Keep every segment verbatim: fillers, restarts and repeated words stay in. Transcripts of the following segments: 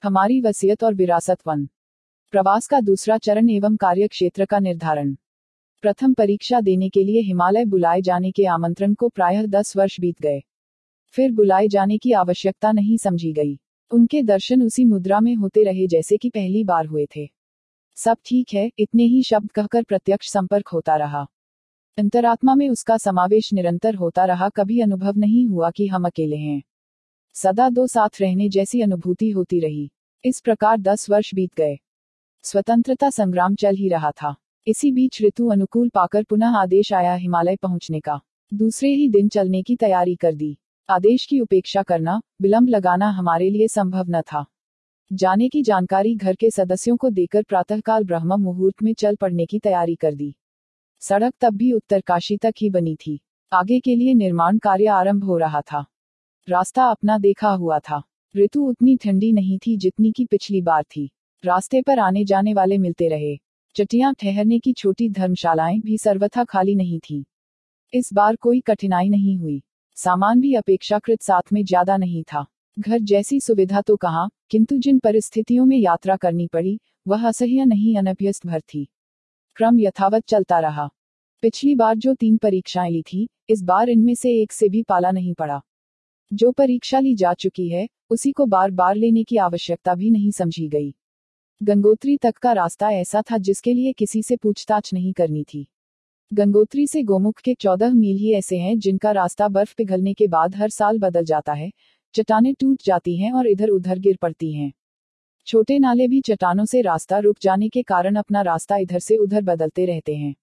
हमारी वसीयत और विरासत वन। प्रवास का दूसरा चरण एवं कार्य क्षेत्र का निर्धारण। प्रथम परीक्षा देने के लिए हिमालय बुलाए जाने के आमंत्रण को प्रायः दस वर्ष बीत गए। फिर बुलाए जाने की आवश्यकता नहीं समझी गई। उनके दर्शन उसी मुद्रा में होते रहे जैसे कि पहली बार हुए थे। सब ठीक है, इतने ही शब्द कहकर प्रत्यक्ष संपर्क होता रहा। अंतरात्मा में उसका समावेश निरंतर होता रहा। कभी अनुभव नहीं हुआ कि हम अकेले हैं। सदा दो साथ रहने जैसी अनुभूति होती रही। इस प्रकार दस वर्ष बीत गए। स्वतंत्रता संग्राम चल ही रहा था। इसी बीच ऋतु अनुकूल पाकर पुनः आदेश आया हिमालय पहुंचने का। दूसरे ही दिन चलने की तैयारी कर दी। आदेश की उपेक्षा करना, विलंब लगाना हमारे लिए संभव न था। जाने की जानकारी घर के सदस्यों को देकर प्रातःकाल ब्रह्म मुहूर्त में चल पड़ने की तैयारी कर दी। सड़क तब भी उत्तरकाशी तक ही बनी थी। आगे के लिए निर्माण कार्य आरंभ हो रहा था। रास्ता अपना देखा हुआ था। ऋतु उतनी ठंडी नहीं थी जितनी की पिछली बार थी। रास्ते पर आने जाने वाले मिलते रहे। चटियां ठहरने की छोटी धर्मशालाएं भी सर्वथा खाली नहीं थी। इस बार कोई कठिनाई नहीं हुई। सामान भी अपेक्षाकृत साथ में ज्यादा नहीं था। घर जैसी सुविधा तो कहाँ, किंतु जिन परिस्थितियों में यात्रा करनी पड़ी वह असह्य नहीं अनभ्यस्त भर थी। क्रम यथावत चलता रहा। पिछली बार जो तीन परीक्षाएं ली थी, इस बार इनमें से एक से भी पाला नहीं पड़ा। जो परीक्षा ली जा चुकी है उसी को बार बार लेने की आवश्यकता भी नहीं समझी गई। गंगोत्री तक का रास्ता ऐसा था जिसके लिए किसी से पूछताछ नहीं करनी थी। गंगोत्री से गोमुख के चौदह मील ही ऐसे हैं जिनका रास्ता बर्फ पिघलने के बाद हर साल बदल जाता है। चट्टानें टूट जाती हैं और इधर उधर गिर पड़ती हैं। छोटे नाले भी चट्टानों से रास्ता रुक जाने के कारण अपना रास्ता इधर से उधर बदलते रहते हैं।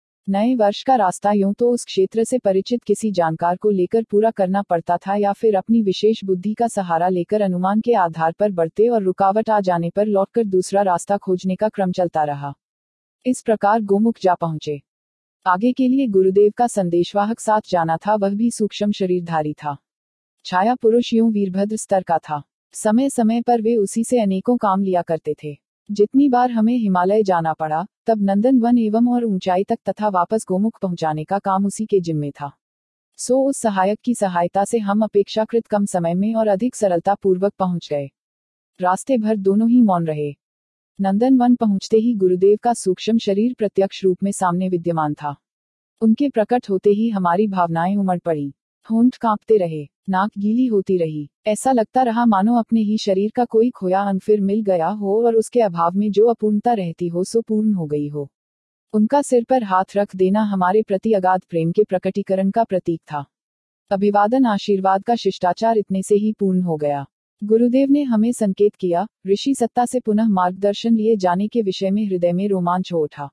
नए वर्ष का रास्ता यूं तो उस क्षेत्र से परिचित किसी जानकार को लेकर पूरा करना पड़ता था या फिर अपनी विशेष बुद्धि का सहारा लेकर अनुमान के आधार पर बढ़ते और रुकावट आ जाने पर लौटकर दूसरा रास्ता खोजने का क्रम चलता रहा। इस प्रकार गोमुख जा पहुंचे। आगे के लिए गुरुदेव का संदेशवाहक साथ जाना था। वह भी सूक्ष्म शरीरधारी था। छाया पुरुष यूं वीरभद्र स्तर का था। समय समय पर वे उसी से अनेकों काम लिया करते थे। जितनी बार हमें हिमालय जाना पड़ा तब नंदन वन एवं और ऊंचाई तक तथा वापस गोमुख पहुंचाने का काम उसी के जिम्मे था। सो उस सहायक की सहायता से हम अपेक्षाकृत कम समय में और अधिक सरलता पूर्वक पहुंच गए। रास्ते भर दोनों ही मौन रहे। नंदन वन पहुंचते ही गुरुदेव का सूक्ष्म शरीर प्रत्यक्ष रूप में सामने विद्यमान था। उनके प्रकट होते ही हमारी भावनाएं उमड़ पड़ी। होंठ कांपते रहे, नाक गीली होती रही। ऐसा लगता रहा मानो अपने ही शरीर का कोई खोया अंग फिर मिल गया हो और उसके अभाव में जो अपूर्णता रहती हो सो पूर्ण हो गई हो। उनका सिर पर हाथ रख देना हमारे प्रति अगाध प्रेम के प्रकटीकरण का प्रतीक था। अभिवादन आशीर्वाद का शिष्टाचार इतने से ही पूर्ण हो गया। गुरुदेव ने हमें संकेत किया। ऋषि सत्ता से पुनः मार्गदर्शन लिए जाने के विषय में हृदय में रोमांच हो उठा।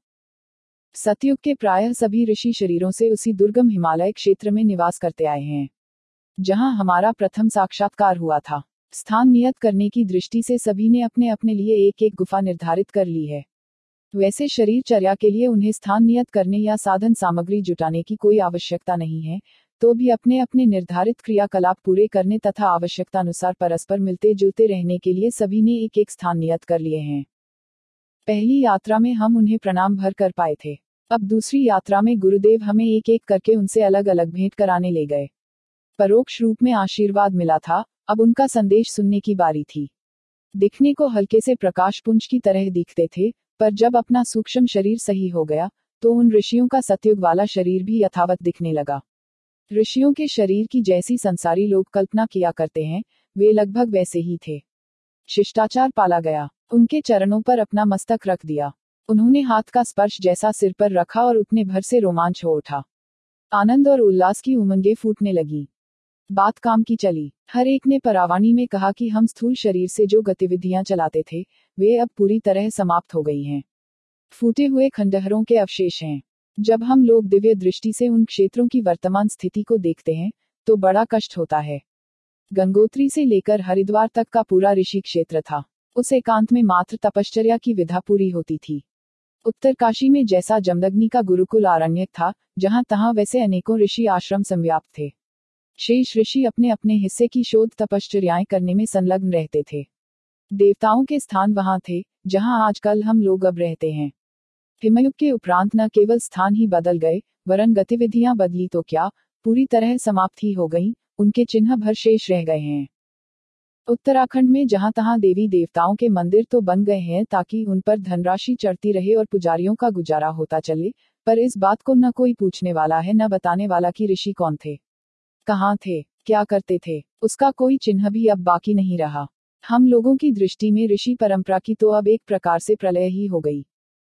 सतयुग के प्रायः सभी ऋषि शरीरों से उसी दुर्गम हिमालय क्षेत्र में निवास करते आए हैं जहां हमारा प्रथम साक्षात्कार हुआ था। स्थान नियत करने की दृष्टि से सभी ने अपने अपने लिए एक एक गुफा निर्धारित कर ली है। वैसे शरीर चर्या के लिए उन्हें स्थान नियत करने या साधन सामग्री जुटाने की कोई आवश्यकता नहीं है, तो भी अपने अपने निर्धारित क्रियाकलाप पूरे करने तथा आवश्यकतानुसार परस्पर मिलते जुलते रहने के लिए सभी ने एक एक स्थान नियत कर लिए हैं। पहली यात्रा में हम उन्हें प्रणाम भर कर पाए थे। अब दूसरी यात्रा में गुरुदेव हमें एक एक करके उनसे अलग अलग भेंट कराने ले गए। परोक्ष रूप में आशीर्वाद मिला था। अब उनका संदेश सुनने की बारी थी। दिखने को हल्के से प्रकाश पुंज की तरह दिखते थे, पर जब अपना सूक्ष्म शरीर सही हो गया तो उन ऋषियों का सतयुग वाला शरीर भी यथावत दिखने लगा। ऋषियों के शरीर की जैसी संसारी लोग कल्पना किया करते हैं वे लगभग वैसे ही थे। शिष्टाचार पाला गया। उनके चरणों पर अपना मस्तक रख दिया। उन्होंने हाथ का स्पर्श जैसा सिर पर रखा और उतने भर से रोमांच हो उठा। आनंद और उल्लास की उमंगें फूटने लगी। बात काम की चली। हर एक ने परावानी में कहा कि हम स्थूल शरीर से जो गतिविधियां चलाते थे वे अब पूरी तरह समाप्त हो गई हैं। फूटे हुए खंडहरों के अवशेष हैं। जब हम लोग दिव्य दृष्टि से उन क्षेत्रों की वर्तमान स्थिति को देखते हैं तो बड़ा कष्ट होता है। गंगोत्री से लेकर हरिद्वार तक का पूरा ऋषि क्षेत्र था। उस एकांत में मात्र तपश्चर्या की विधा पूरी होती थी। उत्तरकाशी में जैसा जमदग्नि का गुरुकुल आरण्यक था, जहां तहां वैसे अनेकों ऋषि आश्रम संव्याप्त थे। शेष ऋषि अपने अपने हिस्से की शोध तपश्चर्याएं करने में संलग्न रहते थे। देवताओं के स्थान वहां थे जहां आजकल हम लोग अब रहते हैं। हिमयुग के उपरांत न केवल स्थान ही बदल गए वरन गतिविधियां बदली तो क्या, पूरी तरह समाप्त ही हो गईं, उनके चिन्ह भर शेष रह गए हैं। उत्तराखंड में जहां तहां देवी देवताओं के मंदिर तो बन गए हैं ताकि उन पर धनराशि चढ़ती रहे और पुजारियों का गुजारा होता चले, पर इस बात को न कोई पूछने वाला है न बताने वाला कि ऋषि कौन थे, कहाँ थे, क्या करते थे। उसका कोई चिन्ह भी अब बाकी नहीं रहा। हम लोगों की दृष्टि में ऋषि परंपरा की तो अब एक प्रकार से प्रलय ही हो गई।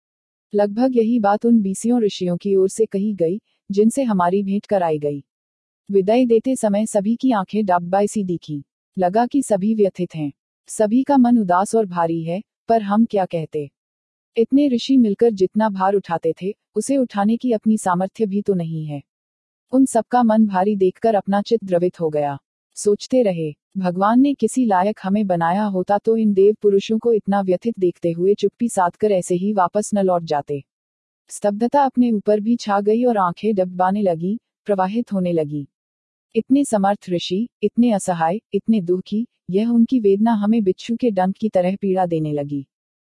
लगभग यही बात उन बीसियों ऋषियों की ओर से कही गई जिनसे हमारी भेंट कराई गई। विदाई देते समय सभी की आंखें डब्बाई सी दिखी। लगा कि सभी व्यथित हैं, सभी का मन उदास और भारी है, पर हम क्या कहते। इतने ऋषि मिलकर जितना भार उठाते थे, उसे उठाने की अपनी सामर्थ्य भी तो नहीं है। उन सबका मन भारी देखकर अपना चित्त द्रवित हो गया। सोचते रहे, भगवान ने किसी लायक हमें बनाया होता तो इन देव पुरुषों को इतना व्यथित देखते हुए चुप्पी साध कर ऐसे ही वापस न लौट जाते। स्तब्धता अपने ऊपर भी छा गई और आंखें डबडबाने लगी, प्रवाहित होने लगी। इतने समर्थ ऋषि, इतने असहाय, इतने दुखी, यह उनकी वेदना हमें बिच्छू के डंक की तरह पीड़ा देने लगी।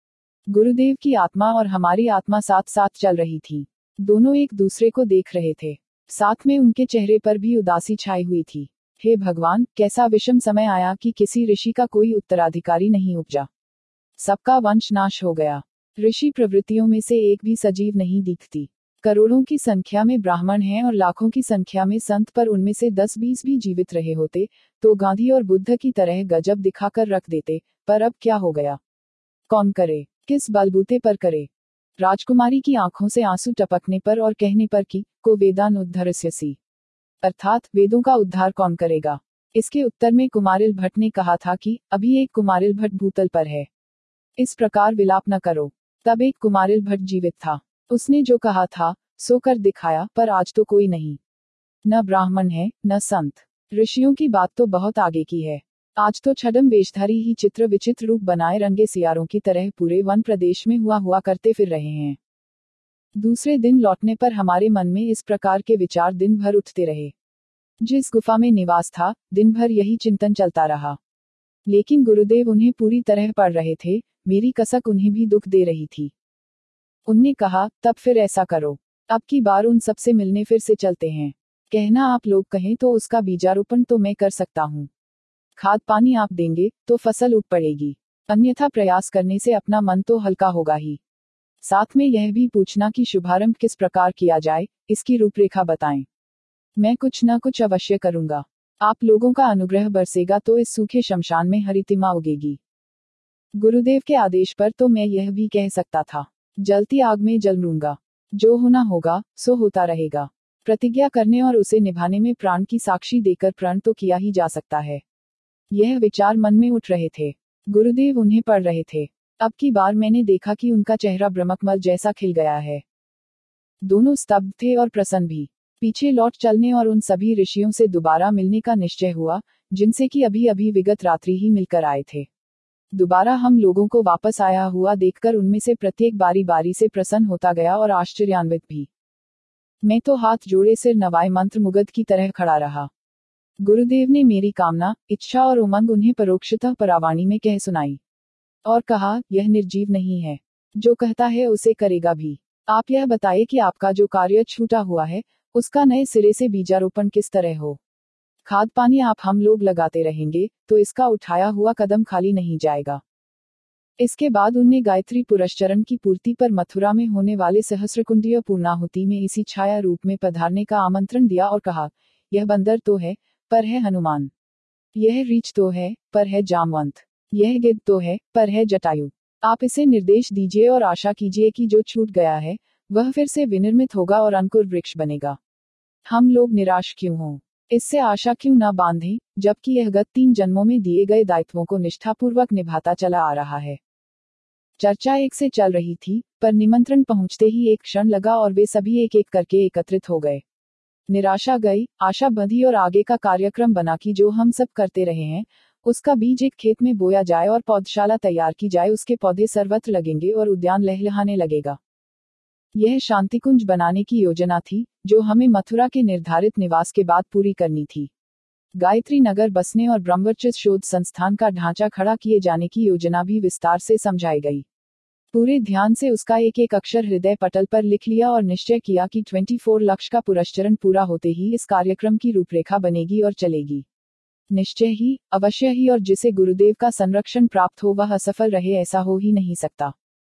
गुरुदेव की आत्मा और हमारी आत्मा साथ साथ चल रही थी। दोनों एक दूसरे को देख रहे थे। साथ में उनके चेहरे पर भी उदासी छाई हुई थी। हे भगवान, कैसा विषम समय आया कि किसी ऋषि का कोई उत्तराधिकारी नहीं उपजा। सबका वंश नाश हो गया। ऋषि प्रवृत्तियों में से एक भी सजीव नहीं दिखती। करोड़ों की संख्या में ब्राह्मण हैं और लाखों की संख्या में संत, पर उनमें से दस बीस भी जीवित रहे होते तो गांधी और बुद्ध की तरह गजब दिखाकर रख देते। पर अब क्या हो गया? कौन करे? किस बलबूते पर करे? राजकुमारी की आंखों से आंसू टपकने पर और कहने पर कि को वेदान उद्धरस्यसि, अर्थात वेदों का उद्धार कौन करेगा। इसके उत्तर में कुमारिल भट्ट ने कहा था कि अभी एक कुमारिल भट्ट भूतल पर है, इस प्रकार विलाप न करो। तब एक कुमारिल भट्ट जीवित था। उसने जो कहा था सो कर दिखाया, पर आज तो कोई नहीं, न ब्राह्मण है न संत। ऋषियों की बात तो बहुत आगे की है। आज तो छद्म वेशधारी ही चित्र विचित्र रूप बनाए रंगे सियारों की तरह पूरे वन प्रदेश में हुआ हुआ करते फिर रहे हैं। दूसरे दिन लौटने पर हमारे मन में इस प्रकार के विचार दिन भर उठते रहे। जिस गुफा में निवास था, दिन भर यही चिंतन चलता रहा। लेकिन गुरुदेव उन्हें पूरी तरह पढ़ रहे थे। मेरी कसक उन्हें भी दुख दे रही थी। उनने कहा, तब फिर ऐसा करो, अब की बार उन सबसे मिलने फिर से चलते हैं। कहना आप लोग कहें तो उसका बीजारोपण तो मैं कर सकता हूँ। खाद पानी आप देंगे तो फसल उग पड़ेगी, अन्यथा प्रयास करने से अपना मन तो हल्का होगा ही। साथ में यह भी पूछना कि शुभारंभ किस प्रकार किया जाए, इसकी रूपरेखा बताएं। मैं कुछ न कुछ अवश्य करूंगा। आप लोगों का अनुग्रह बरसेगा तो इस सूखे शमशान में हरितिमा उगेगी। गुरुदेव के आदेश पर तो मैं यह भी कह सकता था, जलती आग में जल लूंगा, जो होना होगा सो होता रहेगा। प्रतिज्ञा करने और उसे निभाने में प्राण की साक्षी देकर प्रण तो किया ही जा सकता है। यह विचार मन में उठ रहे थे। गुरुदेव उन्हें पढ़ रहे थे। अब की बार मैंने देखा कि उनका चेहरा ब्रह्मकमल जैसा खिल गया है। दोनों स्तब्ध थे और प्रसन्न भी। पीछे लौट चलने और उन सभी ऋषियों से दोबारा मिलने का निश्चय हुआ, जिनसे कि अभी अभी विगत रात्रि ही मिलकर आए थे। दोबारा हम लोगों को वापस आया हुआ देखकर उनमें से प्रत्येक बारी बारी से प्रसन्न होता गया और आश्चर्यान्वित भी। मैं तो हाथ जोड़े सिर नवाए मंत्र मुग्ध की तरह खड़ा रहा। गुरुदेव ने मेरी कामना, इच्छा और उमंग उन्हें परोक्षतः परावाणी में कह सुनाई और कहा, यह निर्जीव नहीं है, जो कहता है उसे करेगा भी। आप यह बताइए कि आपका जो कार्य छूटा हुआ है, उसका नए सिरे से बीजारोपण किस तरह हो। खाद पानी आप हम लोग लगाते रहेंगे तो इसका उठाया हुआ कदम खाली नहीं जाएगा। इसके बाद उनने गायत्री पुरस्चरण की पूर्ति पर मथुरा में होने वाले सहस्रकुंडीय पूर्णाहुति में इसी छाया रूप में पधारने का आमंत्रण दिया और कहा, यह बंदर तो है पर है हनुमान, यह रीछ तो है पर है जामवंत, यह गिद्ध तो है पर है जटायु। आप इसे निर्देश दीजिए और आशा कीजिए कि जो छूट गया है वह फिर से विनिर्मित होगा और अंकुर वृक्ष बनेगा। हम लोग निराश क्यों हों, इससे आशा क्यों न बांधें, जबकि यह गत तीन जन्मों में दिए गए दायित्वों को निष्ठापूर्वक निभाता चला आ रहा है। चर्चा एक से चल रही थी, पर निमंत्रण पहुंचते ही एक क्षण लगा और वे सभी एक एक करके एकत्रित हो गए। निराशा गई, आशा बंधी और आगे का कार्यक्रम बना कि जो हम सब करते रहे हैं, उसका बीज एक खेत में बोया जाए और पौधशाला तैयार की जाए। उसके पौधे सर्वत्र लगेंगे और उद्यान लहलहाने लगेगा। यह शांतिकुंज बनाने की योजना थी, जो हमें मथुरा के निर्धारित निवास के बाद पूरी करनी थी। गायत्री नगर बसने और ब्रह्मवर्चस्व शोध संस्थान का ढांचा खड़ा किए जाने की योजना भी विस्तार से समझाई गई। पूरे ध्यान से उसका एक एक अक्षर हृदय पटल पर लिख लिया और निश्चय किया कि चौबीस लक्ष का पुरस्चरण पूरा होते ही इस कार्यक्रम की रूपरेखा बनेगी और चलेगी। निश्चय ही, अवश्य ही, और जिसे गुरुदेव का संरक्षण प्राप्त हो वह असफल रहे ऐसा हो ही नहीं सकता।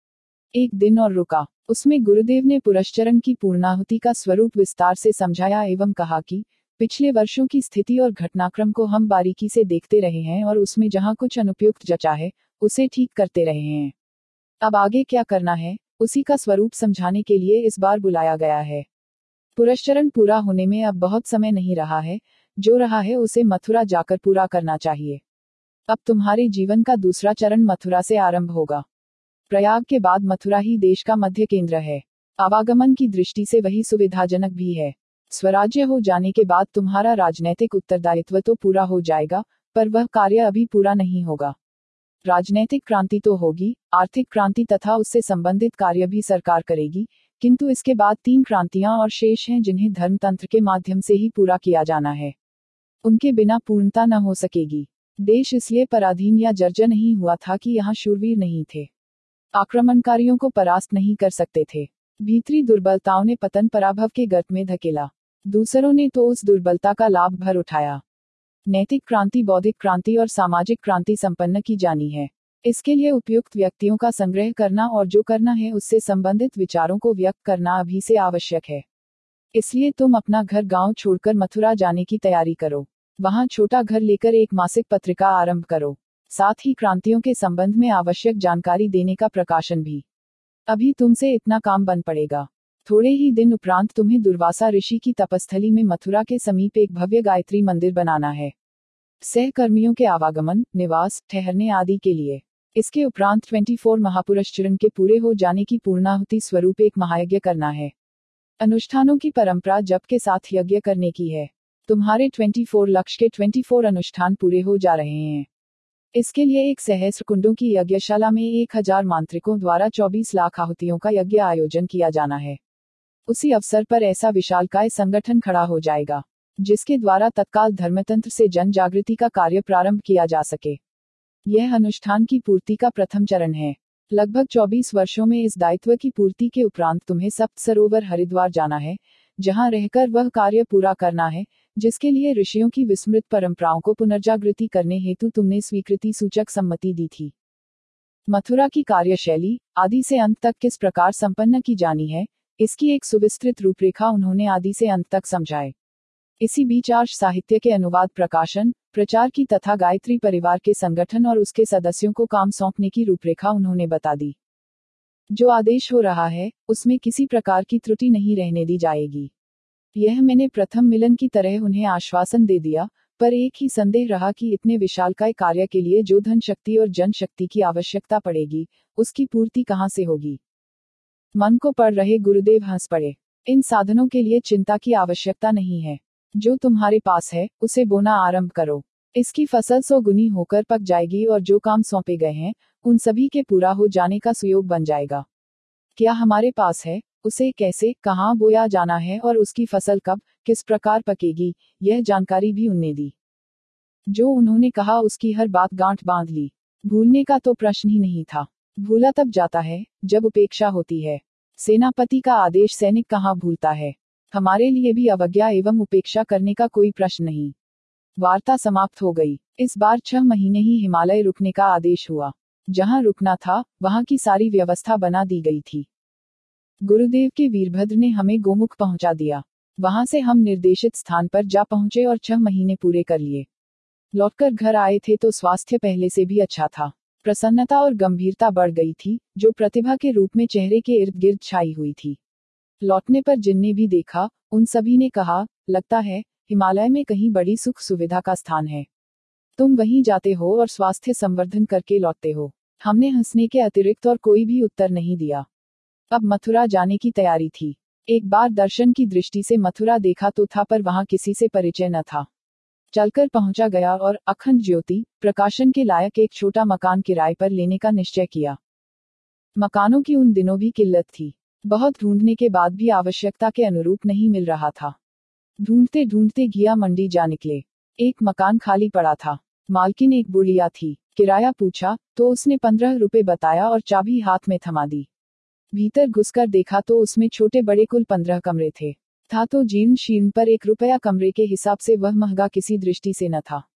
एक दिन और रुका। उसमें गुरुदेव ने पुरश्चरण की पूर्णाहुति का स्वरूप विस्तार से समझाया एवं कहा कि पिछले वर्षों की स्थिति और घटनाक्रम को हम बारीकी से देखते रहे हैं और उसमें जहां कुछ अनुपयुक्त जचा है उसे ठीक करते रहे हैं। अब आगे क्या करना है उसी का स्वरूप समझाने के लिए इस बार बुलाया गया है। पुरश्चरण पूरा होने में अब बहुत समय नहीं रहा है, जो रहा है उसे मथुरा जाकर पूरा करना चाहिए। अब तुम्हारे जीवन का दूसरा चरण मथुरा से आरंभ होगा। प्रयाग के बाद मथुरा ही देश का मध्य केंद्र है। आवागमन की दृष्टि से वही सुविधाजनक भी है। स्वराज्य हो जाने के बाद तुम्हारा राजनैतिक उत्तरदायित्व तो पूरा हो जाएगा, पर वह कार्य अभी पूरा नहीं होगा। राजनैतिक क्रांति तो होगी, आर्थिक क्रांति तथा उससे संबंधित कार्य भी सरकार करेगी, किंतु इसके बाद तीन क्रांतियां और शेष हैं जिन्हें धर्मतंत्र के माध्यम से ही पूरा किया जाना है। उनके बिना पूर्णता न हो सकेगी। देश इसलिए पराधीन या जर्जर नहीं हुआ था कि यहाँ शूरवीर नहीं थे, आक्रमणकारियों को परास्त नहीं कर सकते थे। भीतरी दुर्बलताओं ने पतन पराभव के गर्त में धकेला, दूसरों ने तो उस दुर्बलता का लाभ भर उठाया। नैतिक क्रांति, बौद्धिक क्रांति और सामाजिक क्रांति संपन्न की जानी है। इसके लिए उपयुक्त व्यक्तियों का संग्रह करना और जो करना है उससे संबंधित विचारों को व्यक्त करना अभी से आवश्यक है। इसलिए तुम अपना घर गांव छोड़कर मथुरा जाने की तैयारी करो। वहां छोटा घर लेकर एक मासिक पत्रिका आरंभ करो, साथ ही क्रांतियों के संबंध में आवश्यक जानकारी देने का प्रकाशन भी। अभी तुमसे इतना काम बन पड़ेगा। थोड़े ही दिन उपरांत तुम्हें दुर्वासा ऋषि की तपस्थली में मथुरा के समीप एक भव्य गायत्री मंदिर बनाना है, सहकर्मियों के आवागमन, निवास, ठहरने आदि के लिए। इसके उपरांत चौबीस महापुरश्चरण के पूरे हो जाने की पूर्णाहुति स्वरूप एक महायज्ञ करना है। अनुष्ठानों की परंपरा जप के साथ यज्ञ करने की है। तुम्हारे चौबीस लक्ष्य के चौबीस अनुष्ठान पूरे हो जा रहे हैं। इसके लिए एक सहस्र कुंडों की यज्ञशाला में एक हजार मांत्रिकों द्वारा चौबीस लाख आहुतियों का यज्ञ आयोजन किया जाना है। उसी अवसर पर ऐसा विशालकाय संगठन खड़ा हो जाएगा जिसके द्वारा तत्काल धर्मतंत्र से जन जागृति का कार्य प्रारंभ किया जा सके। यह अनुष्ठान की पूर्ति का प्रथम चरण है। लगभग चौबीस वर्षों में इस दायित्व की पूर्ति के उपरांत तुम्हें सप्त सरोवर हरिद्वार जाना है, जहां रहकर वह कार्य पूरा करना है जिसके लिए ऋषियों की विस्मृत परंपराओं को पुनर्जागृति करने हेतु तुमने स्वीकृति सूचक सम्मति दी थी। मथुरा की कार्यशैली आदि से अंत तक किस प्रकार संपन्न की जानी है, इसकी एक सुविस्तृत रूपरेखा उन्होंने आदि से अंत तक समझाए। इसी बीच आर्ष साहित्य के अनुवाद, प्रकाशन, प्रचार की तथा गायत्री परिवार के संगठन और उसके सदस्यों को काम सौंपने की रूपरेखा उन्होंने बता दी। जो आदेश हो रहा है उसमें किसी प्रकार की त्रुटि नहीं रहने दी जाएगी। यह मैंने प्रथम मिलन की तरह उन्हें आश्वासन दे दिया, पर एक ही संदेह रहा कि इतने विशालकाय कार्य के लिए जो धन शक्ति और जन शक्ति की आवश्यकता पड़ेगी उसकी पूर्ति कहां से होगी। मन को पढ़ रहे गुरुदेव हंस पड़े। इन साधनों के लिए चिंता की आवश्यकता नहीं है। जो तुम्हारे पास है उसे बोना आरंभ करो। इसकी फसल सौ गुनी होकर पक जाएगी और जो काम सौंपे गए हैं उन सभी के पूरा हो जाने का सुयोग बन जाएगा। क्या हमारे पास है, उसे कैसे, कहां बोया जाना है और उसकी फसल कब, किस प्रकार पकेगी, यह जानकारी भी उनने दी। जो उन्होंने कहा उसकी हर बात गांठ बांध ली। भूलने का तो प्रश्न ही नहीं था। भूला तब जाता है जब उपेक्षा होती है। सेनापति का आदेश सैनिक कहां भूलता है। हमारे लिए भी अवज्ञा एवं उपेक्षा करने का कोई प्रश्न नहीं। वार्ता समाप्त हो गई। इस बार छह महीने ही हिमालय रुकने का आदेश हुआ। जहां रुकना था वहां की सारी व्यवस्था बना दी गई थी। गुरुदेव के वीरभद्र ने हमें गोमुख पहुंचा दिया। वहां से हम निर्देशित स्थान पर जा पहुंचे और छह महीने पूरे कर लिए। लौटकर घर आए थे तो स्वास्थ्य पहले से भी अच्छा था। प्रसन्नता और गंभीरता बढ़ गई थी, जो प्रतिभा के रूप में चेहरे के इर्द गिर्द छाई हुई थी। लौटने पर जिनने भी देखा उन सभी ने कहा, लगता है हिमालय में कहीं बड़ी सुख सुविधा का स्थान है। तुम वहीं जाते हो और स्वास्थ्य संवर्धन करके लौटते हो। हमने हंसने के अतिरिक्त और कोई भी उत्तर नहीं दिया। अब मथुरा जाने की तैयारी थी। एक बार दर्शन की दृष्टि से मथुरा देखा तो था, पर वहां किसी से परिचय न था। चलकर पहुंचा गया और अखंड ज्योति प्रकाशन के लायक एक छोटा मकान किराए पर लेने का निश्चय किया। मकानों की उन दिनों भी किल्लत थी। बहुत ढूंढने के बाद भी आवश्यकता के अनुरूप नहीं मिल रहा था। ढूंढते ढूंढते घिया मंडी जा निकले। एक मकान खाली पड़ा था। मालकिन एक बुढ़िया थी। किराया पूछा तो उसने पंद्रह रुपए बताया और चाबी हाथ में थमा दी। भीतर घुसकर देखा तो उसमें छोटे बड़े कुल पंद्रह कमरे थे। था तो जीर्ण शीर्ण, पर एक रुपया कमरे के हिसाब से वह महंगा किसी दृष्टि से न था।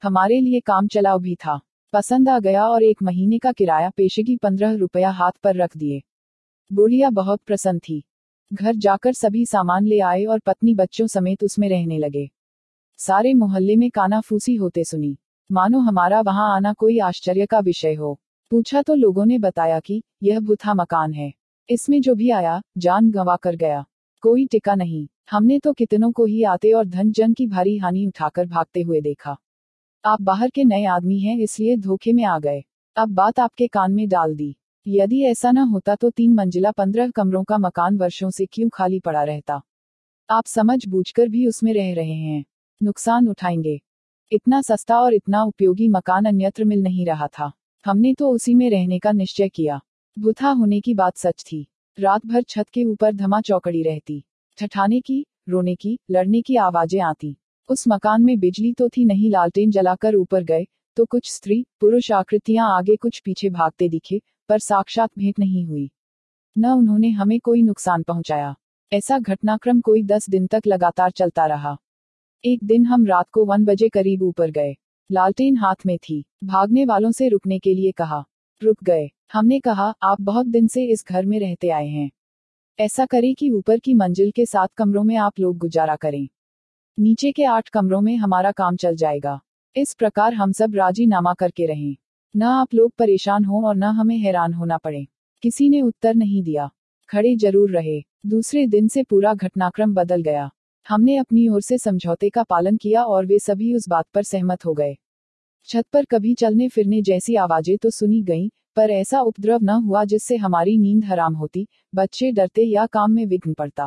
हमारे लिए काम चलाओ भी था। पसंद आ गया और एक महीने का किराया पेशेगी पंद्रह रुपया हाथ पर रख दिए। बुढ़िया बहुत प्रसन्न थी। घर जाकर सभी सामान ले आए और पत्नी बच्चों समेत उसमें रहने लगे। सारे मोहल्ले में कानाफूसी होते सुनी, मानो हमारा वहां आना कोई आश्चर्य का विषय हो। पूछा तो लोगों ने बताया कि यह भूथा मकान है, इसमें जो भी आया जान गंवा कर गया, कोई टिका नहीं। हमने तो कितनों को ही आते और धन जन की भारी हानि उठाकर भागते हुए देखा। आप बाहर के नए आदमी हैं इसलिए धोखे में आ गए। अब बात आपके कान में डाल दी। यदि ऐसा न होता तो तीन मंजिला पंद्रह कमरों का मकान वर्षों से क्यों खाली पड़ा रहता। आप समझ बूझकर भी उसमें रह रहे हैं, नुकसान उठाएंगे। इतना सस्ता और इतना उपयोगी मकान अन्यत्र मिल नहीं रहा था। हमने तो उसी में रहने का निश्चय किया। भूथा होने की बात सच थी। रात भर छत के ऊपर धमा चौकड़ी रहती, ठठाने की, रोने की, लड़ने की आवाजें आती। उस मकान में बिजली तो थी नहीं, लालटेन जलाकर ऊपर गए तो कुछ स्त्री पुरुष आकृतियां आगे कुछ पीछे भागते दिखे, पर साक्षात भेंट नहीं हुई। न उन्होंने हमें कोई नुकसान पहुंचाया। ऐसा घटनाक्रम कोई दस दिन तक लगातार चलता रहा। एक दिन हम रात को वन बजे करीब ऊपर गए। लालटेन हाथ में थी। भागने वालों से रुकने के लिए कहा, रुक गए। हमने कहा, आप बहुत दिन से इस घर में रहते आए हैं, ऐसा करें कि ऊपर की मंजिल के सात कमरों में आप लोग गुजारा करें, नीचे के आठ कमरों में हमारा काम चल जाएगा। इस प्रकार हम सब राजीनामा करके रहें, न आप लोग परेशान हो और न हमें हैरान होना पड़े। किसी ने उत्तर नहीं दिया, खड़े जरूर रहे। दूसरे दिन से पूरा घटनाक्रम बदल गया। हमने अपनी ओर से समझौते का पालन किया और वे सभी उस बात पर सहमत हो गए। छत पर कभी चलने फिरने जैसी आवाजें तो सुनी गईं, पर ऐसा उपद्रव न हुआ जिससे हमारी नींद हराम होती, बच्चे डरते या काम में विघ्न पड़ता।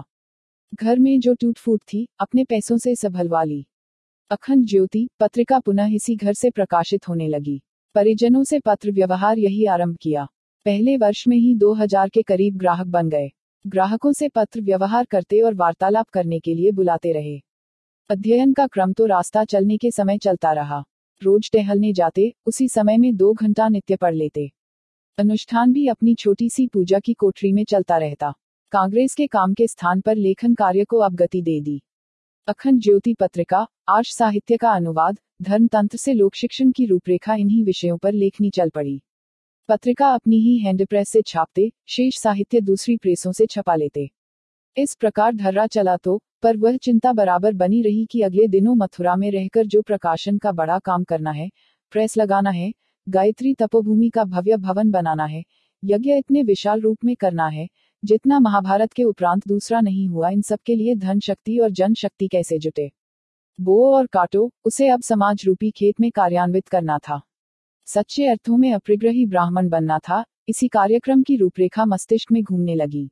घर में जो टूट फूट थी अपने पैसों से संभलवा ली। अखंड ज्योति पत्रिका पुनः इसी घर से प्रकाशित होने लगी। परिजनों से पत्र व्यवहार यही आरंभ किया। पहले वर्ष में ही दो हजार के करीब ग्राहक बन गए। ग्राहकों से पत्र व्यवहार करते और वार्तालाप करने के लिए बुलाते रहे। अध्ययन का क्रम तो रास्ता चलने के समय चलता रहा। रोज टहलने जाते, उसी समय में दो घंटा नित्य पढ़ लेते। अनुष्ठान भी अपनी छोटी सी पूजा की कोठरी में चलता रहता। कांग्रेस के काम के स्थान पर लेखन कार्य को अब गति दे दी। अखंड ज्योति पत्रिका, आर्ष साहित्य का अनुवाद, धर्मतंत्र से लोक शिक्षण की रूपरेखा, इन्हीं विषयों पर लेखनी चल पड़ी। पत्रिका अपनी ही हैंडप्रेस से छापते, शेष साहित्य दूसरी प्रेसों से छपा लेते। इस प्रकार धर्रा चला तो, पर वह चिंता बराबर बनी रही कि अगले दिनों मथुरा में रहकर जो प्रकाशन का बड़ा काम करना है, प्रेस लगाना है, गायत्री तपोभूमि का भव्य भवन बनाना है, यज्ञ इतने विशाल रूप में करना है जितना महाभारत के उपरांत दूसरा नहीं हुआ, इन सब के लिए धन शक्ति और जन शक्ति कैसे जुटे। बो और काटो, उसे अब समाज रूपी खेत में कार्यान्वित करना था। सच्चे अर्थों में अप्रिग्रही ब्राह्मण बनना था। इसी कार्यक्रम की रूपरेखा मस्तिष्क में घूमने लगी।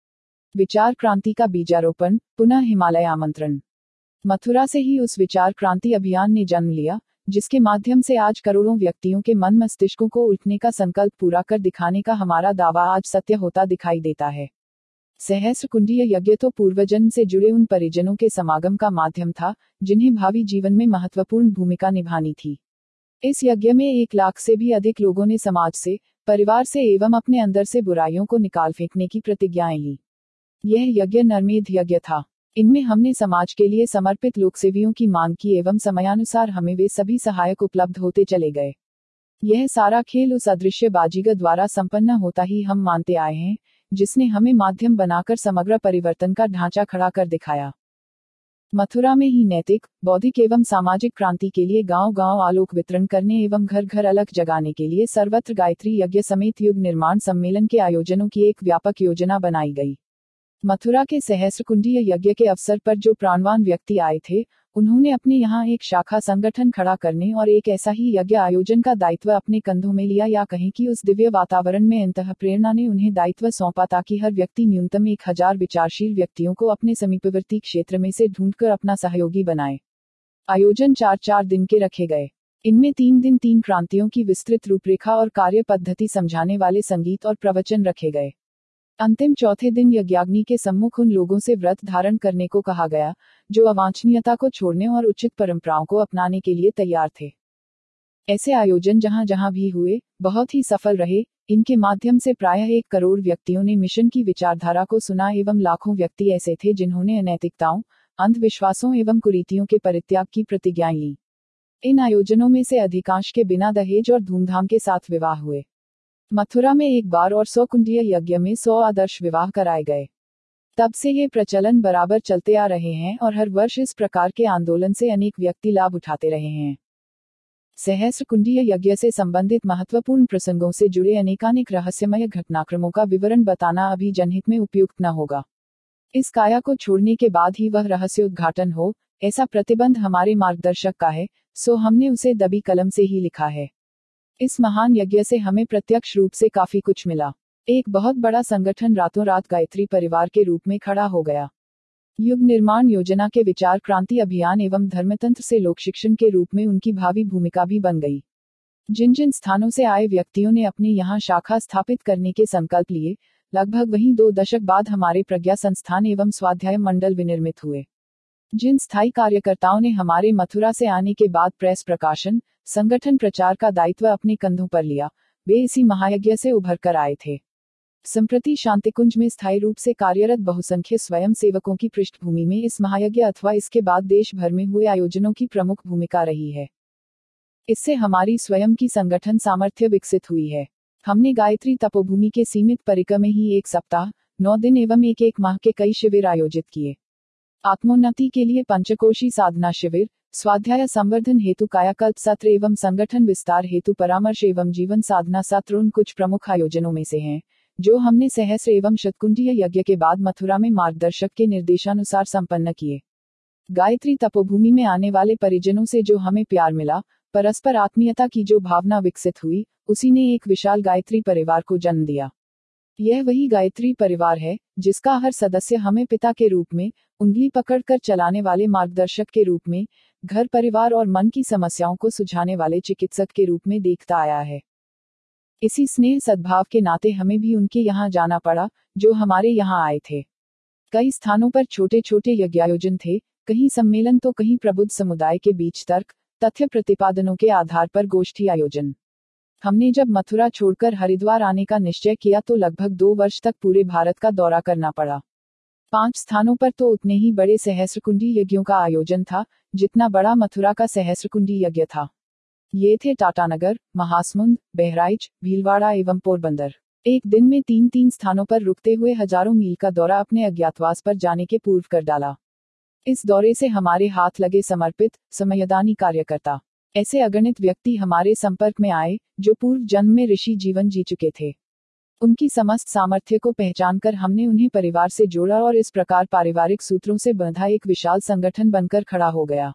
विचार क्रांति का बीजारोपण, पुनः हिमालय आमंत्रण। मथुरा से ही उस विचार क्रांति अभियान ने जन्म लिया, जिसके माध्यम से आज करोड़ों व्यक्तियों के मन मस्तिष्कों को उल्टने का संकल्प पूरा कर दिखाने का हमारा दावा आज सत्य होता दिखाई देता है। सहस्र कुंडीय यज्ञ तो पूर्वजन्म से जुड़े उन परिजनों के समागम का माध्यम था, जिन्हें भावी जीवन में महत्वपूर्ण भूमिका निभानी थी। इस यज्ञ में एक लाख से भी अधिक लोगों ने समाज से, परिवार से एवं अपने अंदर से बुराइयों को निकाल फेंकने की प्रतिज्ञाएं ली। यह यज्ञ नरमेध यज्ञ था। इनमें हमने समाज के लिए समर्पित लोकसेवियों की मांग की एवं समयानुसार हमें वे सभी सहायक उपलब्ध होते चले गए। यह सारा खेल उस अदृश्य बाजीगर द्वारा संपन्न होता ही हम मानते आए हैं, जिसने हमें माध्यम बनाकर समग्र परिवर्तन का ढांचा खड़ा कर दिखाया। मथुरा में ही नैतिक, बौद्धिक एवं सामाजिक क्रांति के लिए गांव-गांव आलोक वितरण करने एवं घर घर अलख जगाने के लिए सर्वत्र गायत्री यज्ञ समेत युग निर्माण सम्मेलन के आयोजनों की एक व्यापक योजना बनाई गई। मथुरा के सहस्रकुंडीय यज्ञ के अवसर पर जो प्राणवान व्यक्ति आए थे, उन्होंने अपने यहाँ एक शाखा संगठन खड़ा करने और एक ऐसा ही यज्ञ आयोजन का दायित्व अपने कंधों में लिया, या कहें कि उस दिव्य वातावरण में अंतः प्रेरणा ने उन्हें दायित्व सौंपा ताकि हर व्यक्ति न्यूनतम एक हजार विचारशील व्यक्तियों को अपने समीपवर्ती क्षेत्र में से ढूंढकर अपना सहयोगी बनाए। आयोजन चार चार दिन के रखे गए। इनमें तीन दिन तीन क्रांतियों की विस्तृत रूपरेखा और कार्य पद्धति समझाने वाले संगीत और प्रवचन रखे गए। अंतिम चौथे दिन यज्ञाग्नि के सम्मुख उन लोगों से व्रत धारण करने को कहा गया, जो अवांछनीयता को छोड़ने और उचित परंपराओं को अपनाने के लिए तैयार थे। ऐसे आयोजन जहां जहां भी हुए, बहुत ही सफल रहे। इनके माध्यम से प्रायः एक करोड़ व्यक्तियों ने मिशन की विचारधारा को सुना एवं लाखों व्यक्ति ऐसे थे जिन्होंने अनैतिकताओं, अंधविश्वासों एवं कुरीतियों के परित्याग की प्रतिज्ञाएं ली। इन आयोजनों में से अधिकांश के बिना दहेज और धूमधाम के साथ विवाह हुए। मथुरा में एक बार और सौ कुंडीय यज्ञ में सौ आदर्श विवाह कराए गए। तब से ये प्रचलन बराबर चलते आ रहे हैं और हर वर्ष इस प्रकार के आंदोलन से अनेक व्यक्ति लाभ उठाते रहे हैं। सहस्र कुंडीय यज्ञ से संबंधित महत्वपूर्ण प्रसंगों से जुड़े अनेकानेक रहस्यमय घटनाक्रमों का विवरण बताना अभी जनहित में उपयुक्त न होगा। इस काया को छोड़ने के बाद ही वह रहस्योद्घाटन हो, ऐसा प्रतिबंध हमारे मार्गदर्शक का है, सो हमने उसे दबी कलम से ही लिखा है। इस महान यज्ञ से हमें प्रत्यक्ष रूप से काफी कुछ मिला। एक बहुत बड़ा संगठन रातों रात गायत्री परिवार के रूप में खड़ा हो गया। युग निर्माण योजना के विचार क्रांति अभियान एवं धर्मतंत्र से लोक शिक्षण के रूप में उनकी भावी भूमिका भी बन गई। जिन जिन स्थानों से आए व्यक्तियों ने अपने यहाँ शाखा स्थापित करने के संकल्प लिए, लगभग वहीं दो दशक बाद हमारे प्रज्ञा संस्थान एवं स्वाध्याय मंडल विनिर्मित हुए। जिन स्थायी कार्यकर्ताओं ने हमारे मथुरा से आने के बाद प्रेस प्रकाशन, संगठन प्रचार का दायित्व अपने कंधों पर लिया, वे इसी महायज्ञ से उभर कर आए थे। संप्रति शांतिकुंज में स्थायी रूप से कार्यरत बहुसंख्य स्वयं सेवकों की पृष्ठभूमि में इस महायज्ञ अथवा इसके बाद देश भर में हुए आयोजनों की प्रमुख भूमिका रही है। इससे हमारी स्वयं की संगठन सामर्थ्य विकसित हुई है। हमने गायत्री तपोभूमि के सीमित परिकर में ही एक सप्ताह, नौ दिन एवं एक एक माह के कई शिविर आयोजित किए। आत्मोन्नति के लिए पंचकोशी साधना शिविर, स्वाध्याय संवर्धन हेतु कायाकल्प सत्र एवं संगठन विस्तार हेतु परामर्श एवं जीवन साधना सत्र उन कुछ प्रमुख आयोजनों में से हैं, जो हमने सहस्र एवं शतकुंडीय यज्ञ के बाद मथुरा में मार्गदर्शक के निर्देशानुसार संपन्न किए। गायत्री तपोभूमि में आने वाले परिजनों से जो हमें प्यार मिला, परस्पर आत्मीयता की जो भावना विकसित हुई, उसी ने एक विशाल गायत्री परिवार को जन्म दिया। यह वही गायत्री परिवार है, जिसका हर सदस्य हमें पिता के रूप में, उंगली पकड़कर चलाने वाले मार्गदर्शक के रूप में, घर परिवार और मन की समस्याओं को सुझाने वाले चिकित्सक के रूप में देखता आया है। इसी स्नेह सद्भाव के नाते हमें भी उनके यहाँ जाना पड़ा, जो हमारे यहाँ आए थे। कई स्थानों पर छोटे छोटे यज्ञायोजन थे, कहीं सम्मेलन तो कहीं प्रबुद्ध समुदाय के बीच तर्क तथ्य प्रतिपादनों के आधार पर गोष्ठी आयोजन। हमने जब मथुरा छोड़कर हरिद्वार आने का निश्चय किया तो लगभग दो वर्ष तक पूरे भारत का दौरा करना पड़ा। पांच स्थानों पर तो उतने ही बड़े सहस्रकुंडी यज्ञों का आयोजन था, जितना बड़ा मथुरा का सहस्रकुंडी यज्ञ था। ये थे टाटानगर, महासमुंद, बहराइच, भीलवाड़ा एवं पोरबंदर। एक दिन में तीन तीन स्थानों पर रुकते हुए हजारों मील का दौरा अपने अज्ञातवास पर जाने के पूर्व कर डाला। इस दौरे से हमारे हाथ लगे समर्पित, समयदानी कार्यकर्ता। ऐसे अगणित व्यक्ति हमारे संपर्क में आए, जो पूर्व जन्म में ऋषि जीवन जी चुके थे। उनकी समस्त सामर्थ्य को पहचानकर हमने उन्हें परिवार से जोड़ा और इस प्रकार पारिवारिक सूत्रों से बंधा एक विशाल संगठन बनकर खड़ा हो गया।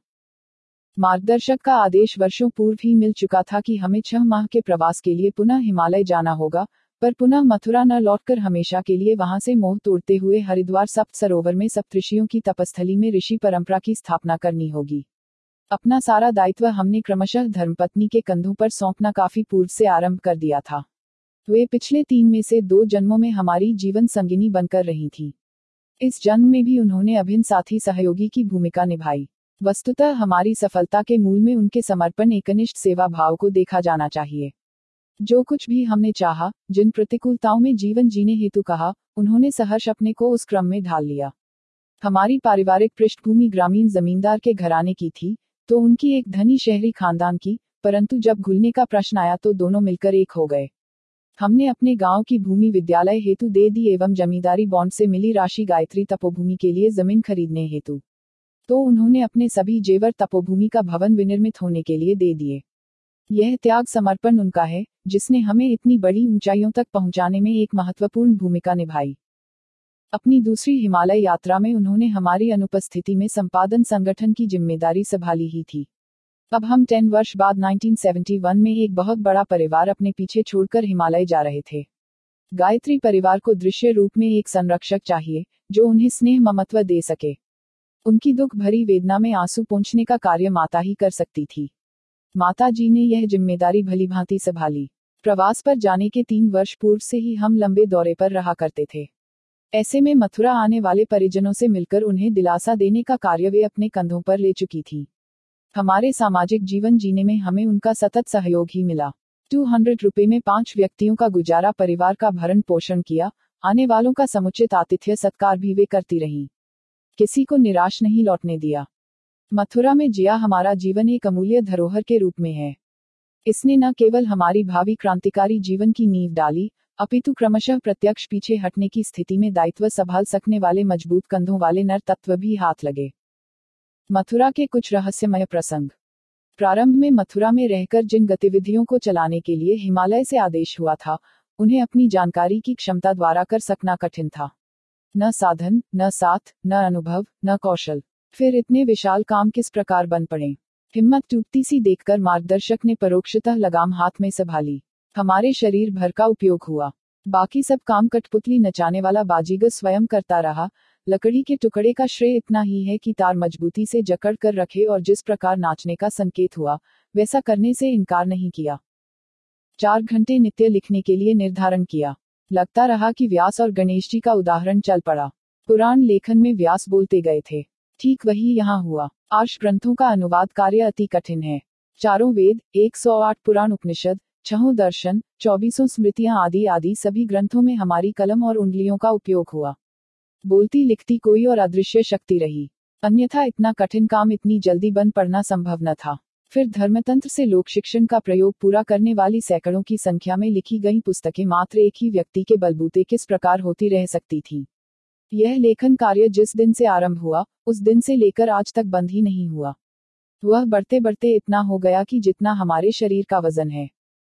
मार्गदर्शक का आदेश वर्षों पूर्व ही मिल चुका था कि हमें छह माह के प्रवास के लिए पुनः हिमालय जाना होगा, पर पुनः मथुरा न लौटकर हमेशा के लिए वहां से मोह तोड़ते हुए हरिद्वार सप्त सरोवर में सप्तऋषियों की तपस्थली में ऋषि परंपरा की स्थापना करनी होगी। अपना सारा दायित्व हमने क्रमशः धर्मपत्नी के कंधों पर सौंपना काफी पूर्व से आरंभ कर दिया था। वे पिछले तीन में से दो जन्मों में हमारी जीवन संगिनी बनकर रही थी। इस जन्म में भी उन्होंने अभिन्न साथी सहयोगी की भूमिका निभाई। वस्तुतः हमारी सफलता के मूल में उनके समर्पण एकनिष्ठ सेवा भाव को देखा जाना चाहिए। जो कुछ भी हमने चाहा, जिन प्रतिकूलताओं में जीवन जीने हेतु कहा, उन्होंने सहर्ष अपने को उस क्रम में ढाल लिया। हमारी पारिवारिक पृष्ठभूमि ग्रामीण जमींदार के घराने की थी, तो उनकी एक धनी शहरी खानदान की, परंतु जब घुलने का प्रश्न आया तो दोनों मिलकर एक हो गए। हमने अपने गांव की भूमि विद्यालय हेतु दे दी एवं जमींदारी बॉन्ड से मिली राशि गायत्री तपोभूमि के लिए जमीन खरीदने हेतु, तो उन्होंने अपने सभी जेवर तपोभूमि का भवन विनिर्मित होने के लिए दे दिए। यह त्याग समर्पण उनका है, जिसने हमें इतनी बड़ी ऊंचाइयों तक पहुंचाने में एक महत्वपूर्ण भूमिका निभाई। अपनी दूसरी हिमालय यात्रा में उन्होंने हमारी अनुपस्थिति में संपादन संगठन की जिम्मेदारी संभाली ही थी। अब हम टेन वर्ष बाद उन्नीस सौ इकहत्तर में एक बहुत बड़ा परिवार अपने पीछे छोड़कर हिमालय जा रहे थे। गायत्री परिवार को दृश्य रूप में एक संरक्षक चाहिए, जो उन्हें स्नेह ममत्व दे सके। उनकी दुख भरी वेदना में आंसू पोंछने का कार्य माता ही कर सकती थी। माता जी ने यह जिम्मेदारी भलीभांति संभाली। प्रवास पर जाने के तीन वर्ष पूर्व से ही हम लंबे दौरे पर रहा करते थे। ऐसे में मथुरा आने वाले परिजनों से मिलकर उन्हें दिलासा देने का कार्य वे अपने कंधों पर ले चुकी थी। हमारे सामाजिक जीवन जीने में हमें उनका सतत सहयोग ही मिला। दो सौ रुपए में पांच व्यक्तियों का गुजारा, परिवार का भरण पोषण किया, आने वालों का समुचित आतिथ्य सत्कार भी वे करती रहीं। किसी को निराश नहीं लौटने दिया। मथुरा में जिया हमारा जीवन एक अमूल्य धरोहर के रूप में है। इसने न केवल हमारी भावी क्रांतिकारी जीवन की नींव डाली, अपितु क्रमशः प्रत्यक्ष पीछे हटने की स्थिति में दायित्व संभाल सकने वाले मजबूत कंधों वाले नर तत्व भी हाथ लगे। मथुरा के कुछ रहस्यमय प्रसंग। प्रारंभ में मथुरा में रहकर जिन गतिविधियों को चलाने के लिए हिमालय से आदेश हुआ था, उन्हें अपनी जानकारी की क्षमता द्वारा कर सकना कठिन था। न साधन, न साथ, न अनुभव, न कौशल। फिर इतने विशाल काम किस प्रकार बन पड़े। हिम्मत टूटती सी देखकर मार्गदर्शक ने परोक्षतः लगाम हाथ में संभाली। हमारे शरीर भर का उपयोग हुआ। बाकी सब काम कठपुतली नचाने वाला बाजीगर स्वयं करता रहा। लकड़ी के टुकड़े का श्रेय इतना ही है कि तार मजबूती से जकड़ कर रखे और जिस प्रकार नाचने का संकेत हुआ, वैसा करने से इनकार नहीं किया। चार घंटे नित्य लिखने के लिए निर्धारण किया। लगता रहा कि व्यास और गणेश जी का उदाहरण चल पड़ा। पुराण लेखन में व्यास बोलते गए थे, ठीक वही यहाँ हुआ। आर्ष ग्रंथों का अनुवाद कार्य अति कठिन है। चारों वेद, एक सौ आठ पुराण उपनिषद, छहों दर्शन, चौबीसों स्मृतियां आदि आदि सभी ग्रंथों में हमारी कलम और उंगलियों का उपयोग हुआ। बोलती लिखती कोई और अदृश्य शक्ति रही, अन्यथा इतना कठिन काम इतनी जल्दी बन पड़ना संभव न था। फिर धर्मतंत्र से लोक शिक्षण का प्रयोग पूरा करने वाली सैकड़ों की संख्या में लिखी गई पुस्तकें मात्र एक ही व्यक्ति के बलबूते किस प्रकार होती रह सकती थी। यह लेखन कार्य जिस दिन से आरंभ हुआ, उस दिन से लेकर आज तक बंद ही नहीं हुआ। वह बढ़ते बढ़ते इतना हो गया कि जितना हमारे शरीर का वजन है।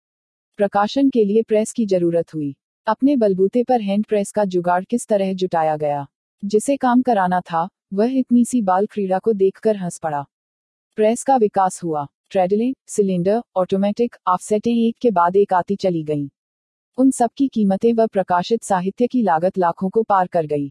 प्रकाशन के लिए प्रेस की जरूरत हुई। अपने बलबूते पर हैंड प्रेस का जुगाड़ किस तरह जुटाया गया। जिसे काम कराना था, वह इतनी सी बाल क्रीड़ा को देखकर हंस पड़ा। प्रेस का विकास हुआ। ट्रेडलें, सिलेंडर, ऑटोमेटिक, ऑफसेटें एक के बाद एक आती चली गईं। उन सब की कीमतें व प्रकाशित साहित्य की लागत लाखों को पार कर गई।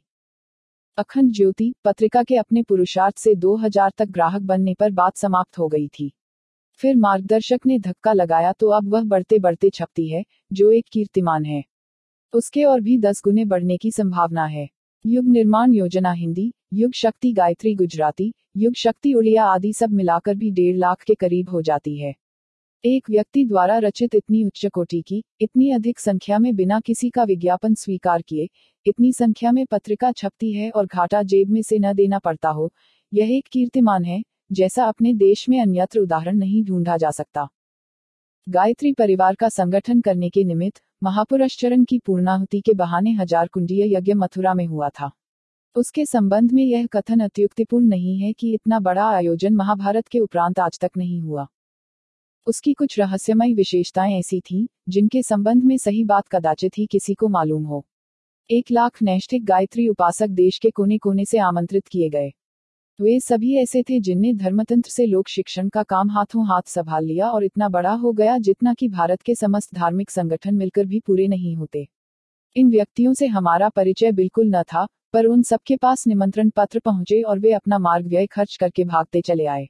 अखंड ज्योति पत्रिका के अपने पुरुषार्थ से दो हज़ार तक ग्राहक बनने पर बात समाप्त हो गई थी। फिर मार्गदर्शक ने धक्का लगाया तो अब वह बढ़ते बढ़ते छपती है, जो एक कीर्तिमान है। उसके और भी दस गुने बढ़ने की संभावना है। युग निर्माण योजना हिंदी, युग शक्ति गायत्री गुजराती, युग शक्ति उड़िया आदि सब मिलाकर भी डेढ़ लाख के करीब हो जाती है। एक व्यक्ति द्वारा रचित इतनी उच्च कोटि की, इतनी अधिक संख्या में बिना किसी का विज्ञापन स्वीकार किए, इतनी संख्या में पत्रिका छपती है और घाटा जेब में से न देना पड़ता हो, यह एक कीर्तिमान है, जैसा अपने देश में अन्यत्र उदाहरण नहीं ढूंढा जा सकता। गायत्री परिवार का संगठन करने के निमित्त महापुरस्चरण की पूर्णाहुति के बहाने हजार कुंडीय यज्ञ मथुरा में हुआ था। उसके संबंध में यह कथन अत्युक्तिपूर्ण नहीं है कि इतना बड़ा आयोजन महाभारत के उपरांत आज तक नहीं हुआ। उसकी कुछ रहस्यमय विशेषताएं ऐसी थीं, जिनके संबंध में सही बात कदाचित ही किसी को मालूम हो। एक लाख नैष्ठिक गायत्री उपासक देश के कोने कोने से आमंत्रित किए गए। वे सभी ऐसे थे जिनने धर्मतंत्र से लोक शिक्षण का काम हाथों हाथ संभाल लिया और इतना बड़ा हो गया जितना कि भारत के समस्त धार्मिक संगठन मिलकर भी पूरे नहीं होते। इन व्यक्तियों से हमारा परिचय बिल्कुल न था, पर उन सबके पास निमंत्रण पत्र पहुंचे और वे अपना मार्ग व्यय खर्च करके भागते चले आए।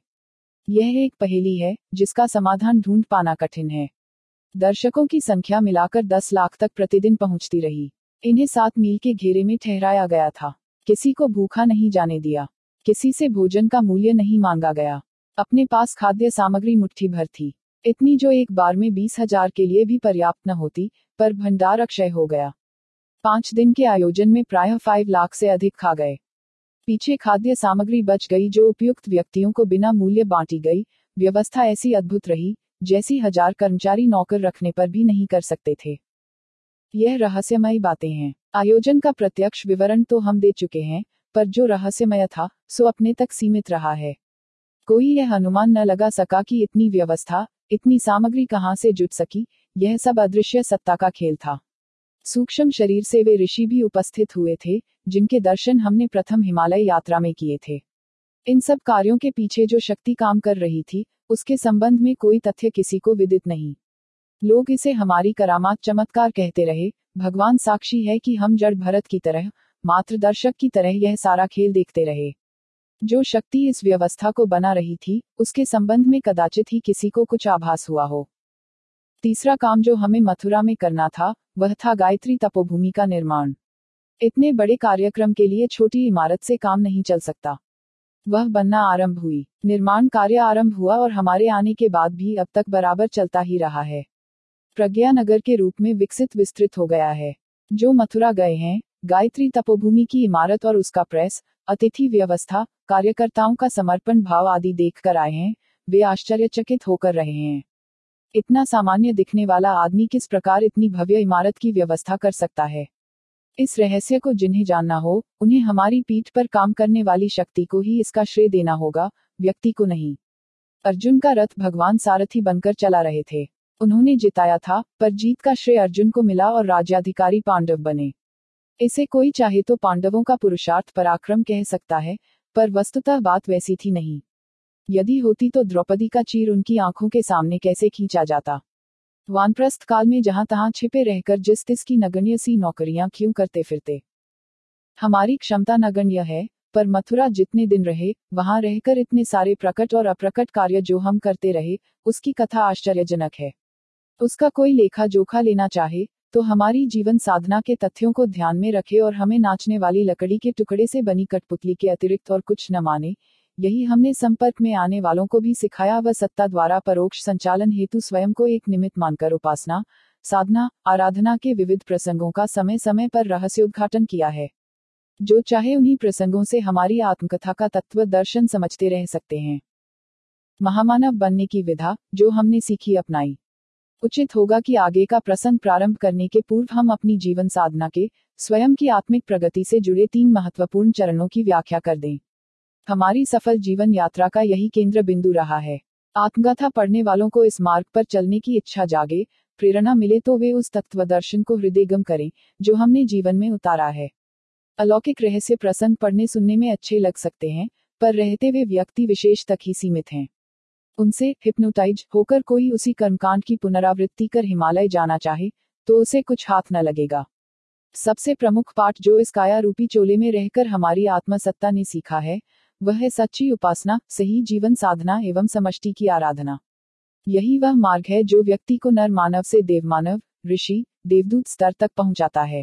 यह एक पहेली है, जिसका समाधान ढूंढ पाना कठिन है। दर्शकों की संख्या मिलाकर दस लाख तक प्रतिदिन पहुंचती रही। इन्हें सात मील के घेरे में ठहराया गया था। किसी को भूखा नहीं जाने दिया। किसी से भोजन का मूल्य नहीं मांगा गया। अपने पास खाद्य सामग्री मुट्ठी भर थी, इतनी जो एक बार में बीस हजार के लिए भी पर्याप्त न होती, पर भंडार अक्षय हो गया। पांच दिन के आयोजन में प्रायः फाइव लाख से अधिक खा गए। पीछे खाद्य सामग्री बच गई जो उपयुक्त व्यक्तियों को बिना मूल्य बांटी गई। व्यवस्था ऐसी अद्भुत रही, जैसी हजार कर्मचारी नौकर रखने पर भी नहीं कर सकते थे। यह रहस्यमय बातें हैं। आयोजन का प्रत्यक्ष विवरण तो हम दे चुके हैं, पर जो रहस्यमय था, सो अपने तक सीमित रहा है। कोई यह अनुमान न लगा सका कि इतनी व्यवस्था, इतनी सामग्री कहां से जुट सकी। यह सब अदृश्य सत्ता का खेल था। सूक्ष्म शरीर से वे ऋषि भी उपस्थित हुए थे, जिनके दर्शन हमने प्रथम हिमालय यात्रा में किए थे। इन सब कार्यों के पीछे जो शक्ति काम कर रही थी, उसके संबंध में कोई तथ्य किसी को विदित नहीं। लोग इसे हमारी करामात चमत्कार कहते रहे। भगवान साक्षी है कि हम जड़ भरत की तरह, मात्र दर्शक की तरह यह सारा खेल देखते रहे। जो शक्ति इस व्यवस्था को बना रही थी, उसके संबंध में कदाचित ही किसी को कुछ आभास हुआ हो। तीसरा काम जो हमें मथुरा में करना था, वह था गायत्री तपोभूमि का निर्माण। इतने बड़े कार्यक्रम के लिए छोटी इमारत से काम नहीं चल सकता। वह बनना आरंभ हुई। निर्माण कार्य आरंभ हुआ और हमारे आने के बाद भी अब तक बराबर चलता ही रहा है। प्रज्ञा नगर के रूप में विकसित विस्तृत हो गया है। जो मथुरा गए हैं, गायत्री तपोभूमि की इमारत और उसका प्रेस, अतिथि व्यवस्था, कार्यकर्ताओं का समर्पण भाव आदि देखकर आए हैं, वे आश्चर्यचकित होकर रहे हैं। इतना सामान्य दिखने वाला आदमी किस प्रकार इतनी भव्य इमारत की व्यवस्था कर सकता है? इस रहस्य को जिन्हें जानना हो, उन्हें हमारी पीठ पर काम करने वाली शक्ति को ही इसका श्रेय देना होगा, व्यक्ति को नहीं। अर्जुन का रथ भगवान सारथी बनकर चला रहे थे। उन्होंने जिताया था, पर जीत का श्रेय अर्जुन को मिला और राज्याधिकारी पांडव बने। इसे कोई चाहे तो पांडवों का पुरुषार्थ पराक्रम कह सकता है, पर वस्तुतः बात वैसी थी नहीं। यदि होती तो द्रौपदी का चीर उनकी आंखों के सामने कैसे खींचा जाता। वानप्रस्थ काल में जहां तहां छिपे रहकर जिस तिस की नगण्य सी नौकरियां क्यों करते फिरते। हमारी क्षमता नगण्य है, पर मथुरा जितने दिन रहे, वहां रहकर इतने सारे प्रकट और अप्रकट कार्य जो हम करते रहे, उसकी कथा आश्चर्यजनक है। उसका कोई लेखा जोखा लेना चाहे, तो हमारी जीवन साधना के तथ्यों को ध्यान में रखे और हमें नाचने वाली लकड़ी के टुकड़े से बनी कठपुतली के अतिरिक्त और कुछ न माने। यही हमने संपर्क में आने वालों को भी सिखाया व सत्ता द्वारा परोक्ष संचालन हेतु स्वयं को एक निमित्त मानकर उपासना, साधना, आराधना के विविध प्रसंगों का समय समय पर रहस्योद्घाटन किया है। जो चाहे उन्हीं प्रसंगों से हमारी आत्मकथा का तत्व दर्शन समझते रह सकते हैं। महामानव बनने की विधा, जो हमने सीखी अपनाई। उचित होगा कि आगे का प्रसंग प्रारंभ करने के पूर्व हम अपनी जीवन साधना के, स्वयं की आत्मिक प्रगति से जुड़े तीन महत्वपूर्ण चरणों की व्याख्या कर दें। हमारी सफल जीवन यात्रा का यही केंद्र बिंदु रहा है। आत्मगाथा पढ़ने वालों को इस मार्ग पर चलने की इच्छा जागे, प्रेरणा मिले तो वे उस तत्व दर्शन को हृदयगम करें, जो हमने जीवन में उतारा है। अलौकिक रहस्य प्रसंग पढ़ने सुनने में अच्छे लग सकते हैं, पर रहते वे व्यक्ति विशेष तक ही सीमित हैं। उनसे हिप्नोटाइज होकर कोई उसी कर्मकांड की पुनरावृत्ति कर हिमालय जाना चाहे, तो उसे कुछ हाथ न लगेगा। सबसे प्रमुख पाठ जो इस काया रूपी चोले में रहकर हमारी आत्मसत्ता ने सीखा है, वह है सच्ची उपासना, सही जीवन साधना एवं समष्टि की आराधना। यही वह मार्ग है जो व्यक्ति को नर मानव से देवमानव, ऋषि, देवदूत स्तर तक पहुंचाता है।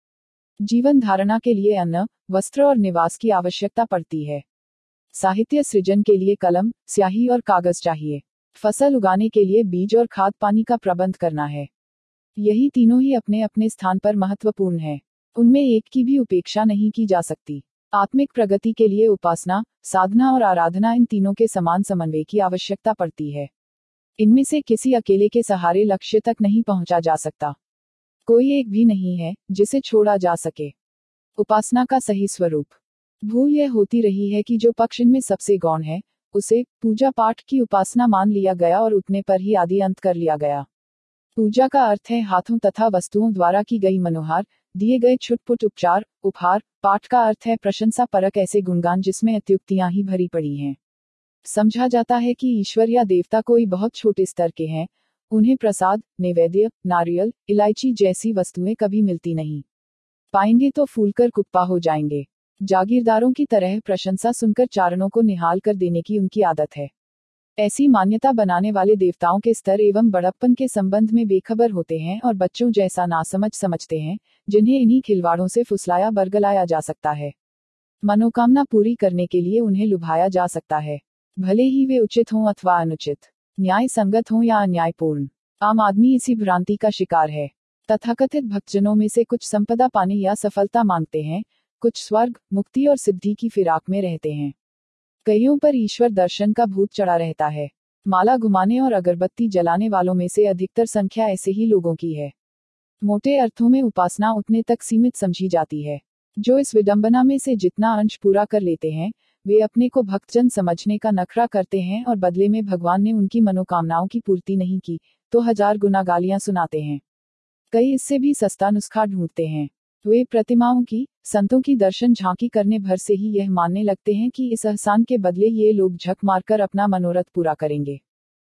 जीवन धारणा के लिए अन्न, वस्त्र और निवास की आवश्यकता पड़ती है। साहित्य सृजन के लिए कलम, स्याही और कागज चाहिए। फसल उगाने के लिए बीज और खाद पानी का प्रबंध करना है। यही तीनों ही अपने अपने स्थान पर महत्वपूर्ण है। उनमें एक की भी उपेक्षा नहीं की जा सकती। आत्मिक प्रगति के लिए उपासना, साधना और आराधना, इन तीनों के समान समन्वय की आवश्यकता पड़ती है। इनमें से किसी अकेले के सहारे लक्ष्य तक नहीं पहुंचा जा सकता। कोई एक भी नहीं है जिसे छोड़ा जा सके। उपासना का सही स्वरूप। भूल यह होती रही है कि जो पक्ष इनमें सबसे गौण है, उसे पूजा पाठ की उपासना मान लिया गया और उतने पर ही आदि अंत कर लिया गया। पूजा का अर्थ है हाथों तथा वस्तुओं द्वारा की गई मनोहार, दिए गए छुटपुट उपचार, उपहार। पाठ का अर्थ है प्रशंसा परक ऐसे गुणगान जिसमें अत्युक्तियां ही भरी पड़ी हैं। समझा जाता है कि ईश्वर या देवता कोई बहुत छोटे स्तर के हैं, उन्हें प्रसाद, नैवेद्य, नारियल, इलायची जैसी वस्तुएं कभी मिलती नहीं। पाएंगे तो फूलकर कुप्पा हो जाएंगे। जागीरदारों की तरह प्रशंसा सुनकर चारणों को निहाल कर देने की उनकी आदत है। ऐसी मान्यता बनाने वाले देवताओं के स्तर एवं बड़प्पन के संबंध में बेखबर होते हैं और बच्चों जैसा नासमझ समझते हैं, जिन्हें इन्हीं खिलवाड़ों से फुसलाया बरगलाया जा सकता है। मनोकामना पूरी करने के लिए उन्हें लुभाया जा सकता है, भले ही वे उचित हों अथवा अनुचित, न्याय संगत हों या अन्यायपूर्ण। आम आदमी इसी भ्रांति का शिकार है। तथाकथित भक्तजनों में से कुछ संपदा पाने या सफलता मांगते हैं, कुछ स्वर्ग, मुक्ति और सिद्धि की फिराक में रहते हैं। कईयों पर ईश्वर दर्शन का भूत चढ़ा रहता है। माला घुमाने और अगरबत्ती जलाने वालों में से अधिकतर संख्या ऐसे ही लोगों की है। मोटे अर्थों में उपासना उतने तक सीमित समझी जाती है। जो इस विडंबना में से जितना अंश पूरा कर लेते हैं, वे अपने को भक्तजन समझने का नखरा करते हैं और बदले में भगवान ने उनकी मनोकामनाओं की पूर्ति नहीं की, तो हजार गुना गालियां सुनाते हैं। कई इससे भी सस्ता नुस्खा ढूंढते हैं। वे प्रतिमाओं की, संतों की दर्शन झांकी करने भर से ही यह मानने लगते हैं कि इस एहसान के बदले ये लोग झक मारकर अपना मनोरथ पूरा करेंगे।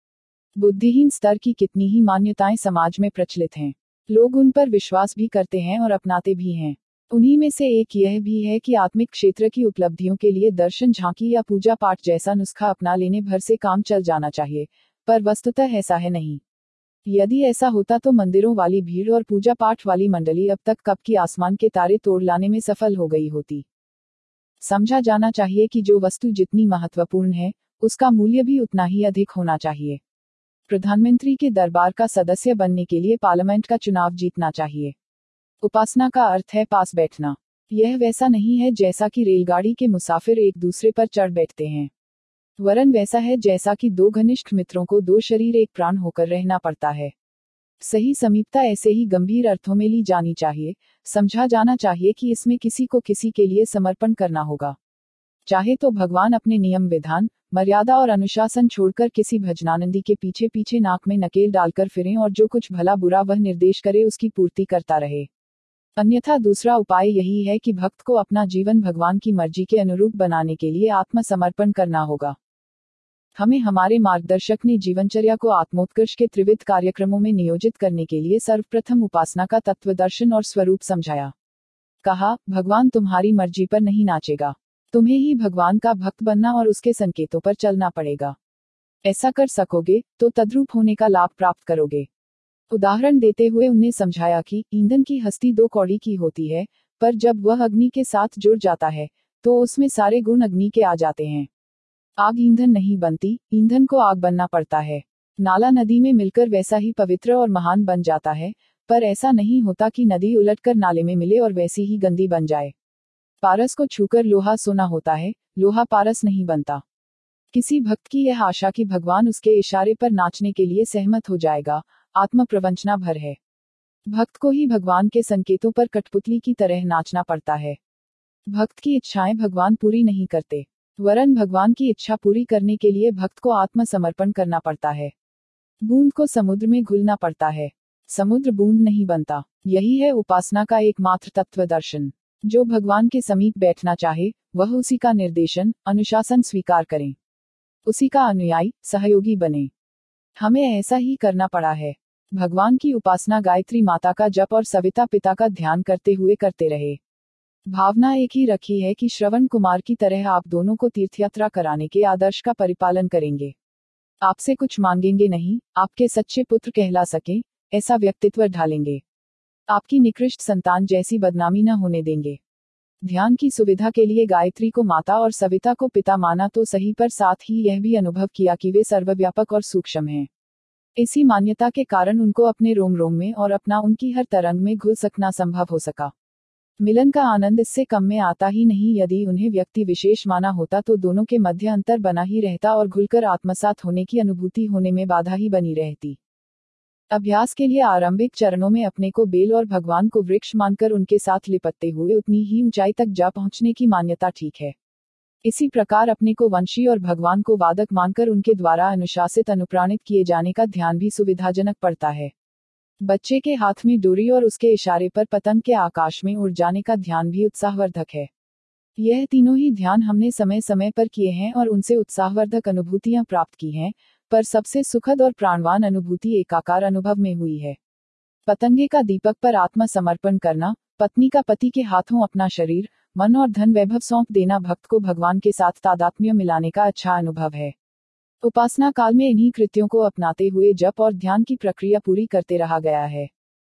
बुद्धिहीन स्तर की कितनी ही मान्यताएं समाज में प्रचलित हैं। लोग उन पर विश्वास भी करते हैं और अपनाते भी हैं। उन्हीं में से एक यह भी है कि आत्मिक क्षेत्र की उपलब्धियों के लिए दर्शन झांकी या पूजा पाठ जैसा नुस्खा अपना लेने भर से काम चल जाना चाहिए, पर वस्तुतः ऐसा है नहीं। यदि ऐसा होता तो मंदिरों वाली भीड़ और पूजा पाठ वाली मंडली अब तक कब की आसमान के तारे तोड़ लाने में सफल हो गई होती। समझा जाना चाहिए कि जो वस्तु जितनी महत्वपूर्ण है, उसका मूल्य भी उतना ही अधिक होना चाहिए। प्रधानमंत्री के दरबार का सदस्य बनने के लिए पार्लियामेंट का चुनाव जीतना चाहिए। उपासना का अर्थ है पास बैठना। यह वैसा नहीं है जैसा कि रेलगाड़ी के मुसाफिर एक दूसरे पर चढ़ बैठते हैं, वरन वैसा है जैसा कि दो घनिष्ठ मित्रों को दो शरीर एक प्राण होकर रहना पड़ता है। सही समीपता ऐसे ही गंभीर अर्थों में ली जानी चाहिए, समझा जाना चाहिए कि इसमें किसी को किसी के लिए समर्पण करना होगा। चाहे तो भगवान अपने नियम विधान, मर्यादा और अनुशासन छोड़कर किसी भजनानंदी के पीछे पीछे नाक में नकेल डालकर फिरें और जो कुछ भला बुरा वह निर्देश करे उसकी पूर्ति करता रहे। अन्यथा दूसरा उपाय यही है कि भक्त को अपना जीवन भगवान की मर्जी के अनुरूप बनाने के लिए आत्मसमर्पण करना होगा। हमें हमारे मार्गदर्शक ने जीवनचर्या को आत्मोत्कर्ष के त्रिविध कार्यक्रमों में नियोजित करने के लिए सर्वप्रथम उपासना का तत्वदर्शन और स्वरूप समझाया। कहा, भगवान तुम्हारी मर्जी पर नहीं नाचेगा, तुम्हें ही भगवान का भक्त बनना और उसके संकेतों पर चलना पड़ेगा। ऐसा कर सकोगे तो तद्रूप होने का लाभ प्राप्त करोगे। उदाहरण देते हुए उन्हें समझाया कि ईंधन की हस्ती दो कौड़ी की होती है, पर जब वह अग्नि के साथ जुड़ जाता है तो उसमें सारे गुण अग्नि के आ जाते हैं। आग ईंधन नहीं बनती, ईंधन को आग बनना पड़ता है। नाला नदी में मिलकर वैसा ही पवित्र और महान बन जाता है, पर ऐसा नहीं होता कि नदी उलटकर नाले में मिले और वैसी ही गंदी बन जाए। पारस को छूकर लोहा सोना होता है, लोहा पारस नहीं बनता। किसी भक्त की यह आशा कि भगवान उसके इशारे पर नाचने के लिए सहमत हो जाएगा, आत्म प्रवंचना भर है। भक्त को ही भगवान के संकेतों पर कठपुतली की तरह नाचना पड़ता है। भक्त की इच्छाएं भगवान पूरी नहीं करते, वरन भगवान की इच्छा पूरी करने के लिए भक्त को आत्मसमर्पण करना पड़ता है। बूंद को समुद्र में घुलना पड़ता है, समुद्र बूंद नहीं बनता। यही है उपासना का एकमात्र तत्व दर्शन। जो भगवान के समीप बैठना चाहे वह उसी का निर्देशन, अनुशासन स्वीकार करें, उसी का अनुयायी, सहयोगी बने। हमें ऐसा ही करना पड़ा है। भगवान की उपासना गायत्री माता का जप और सविता पिता का ध्यान करते हुए करते रहे। भावना एक ही रखी है कि श्रवण कुमार की तरह आप दोनों को तीर्थयात्रा कराने के आदर्श का परिपालन करेंगे। आपसे कुछ मांगेंगे नहीं, आपके सच्चे पुत्र कहला सकें ऐसा व्यक्तित्व ढालेंगे। आपकी निकृष्ट संतान जैसी बदनामी न होने देंगे। ध्यान की सुविधा के लिए गायत्री को माता और सविता को पिता माना तो सही, पर साथ ही यह भी अनुभव किया कि वे सर्वव्यापक और सूक्ष्म हैं। इसी मान्यता के कारण उनको अपने रोम रोम में और अपना उनकी हर तरंग में घुल सकना संभव हो सका। मिलन का आनंद इससे कम में आता ही नहीं। यदि उन्हें व्यक्ति विशेष माना होता तो दोनों के मध्य अंतर बना ही रहता और घुलकर आत्मसात होने की अनुभूति होने में बाधा ही बनी रहती। अभ्यास के लिए आरंभिक चरणों में अपने को बेल और भगवान को वृक्ष मानकर उनके साथ लिपटते हुए उतनी ही ऊंचाई तक जा पहुंचने की मान्यता ठीक है। इसी प्रकार अपने को वंशी और भगवान को वादक मानकर उनके द्वारा अनुशासित अनुप्राणित किए जाने का ध्यान भी सुविधाजनक पड़ता है। बच्चे के हाथ में डोरी और उसके इशारे पर पतंग के आकाश में उड़ जाने का ध्यान भी उत्साहवर्धक है। यह तीनों ही ध्यान हमने समय समय पर किए हैं और उनसे उत्साहवर्धक अनुभूतियां प्राप्त की हैं, पर सबसे सुखद और प्राणवान अनुभूति एकाकार अनुभव में हुई है। पतंगे का दीपक पर आत्म समर्पण करना, पत्नी का पति के हाथों अपना शरीर, मन और धन वैभव सौंप देना भक्त को भगवान के साथ तादात्म्य मिलाने का अच्छा अनुभव है। उपासना काल में इन्हीं कृत्यों को अपनाते हुए जप और ध्यान की प्रक्रिया पूरी करते रहा गया है।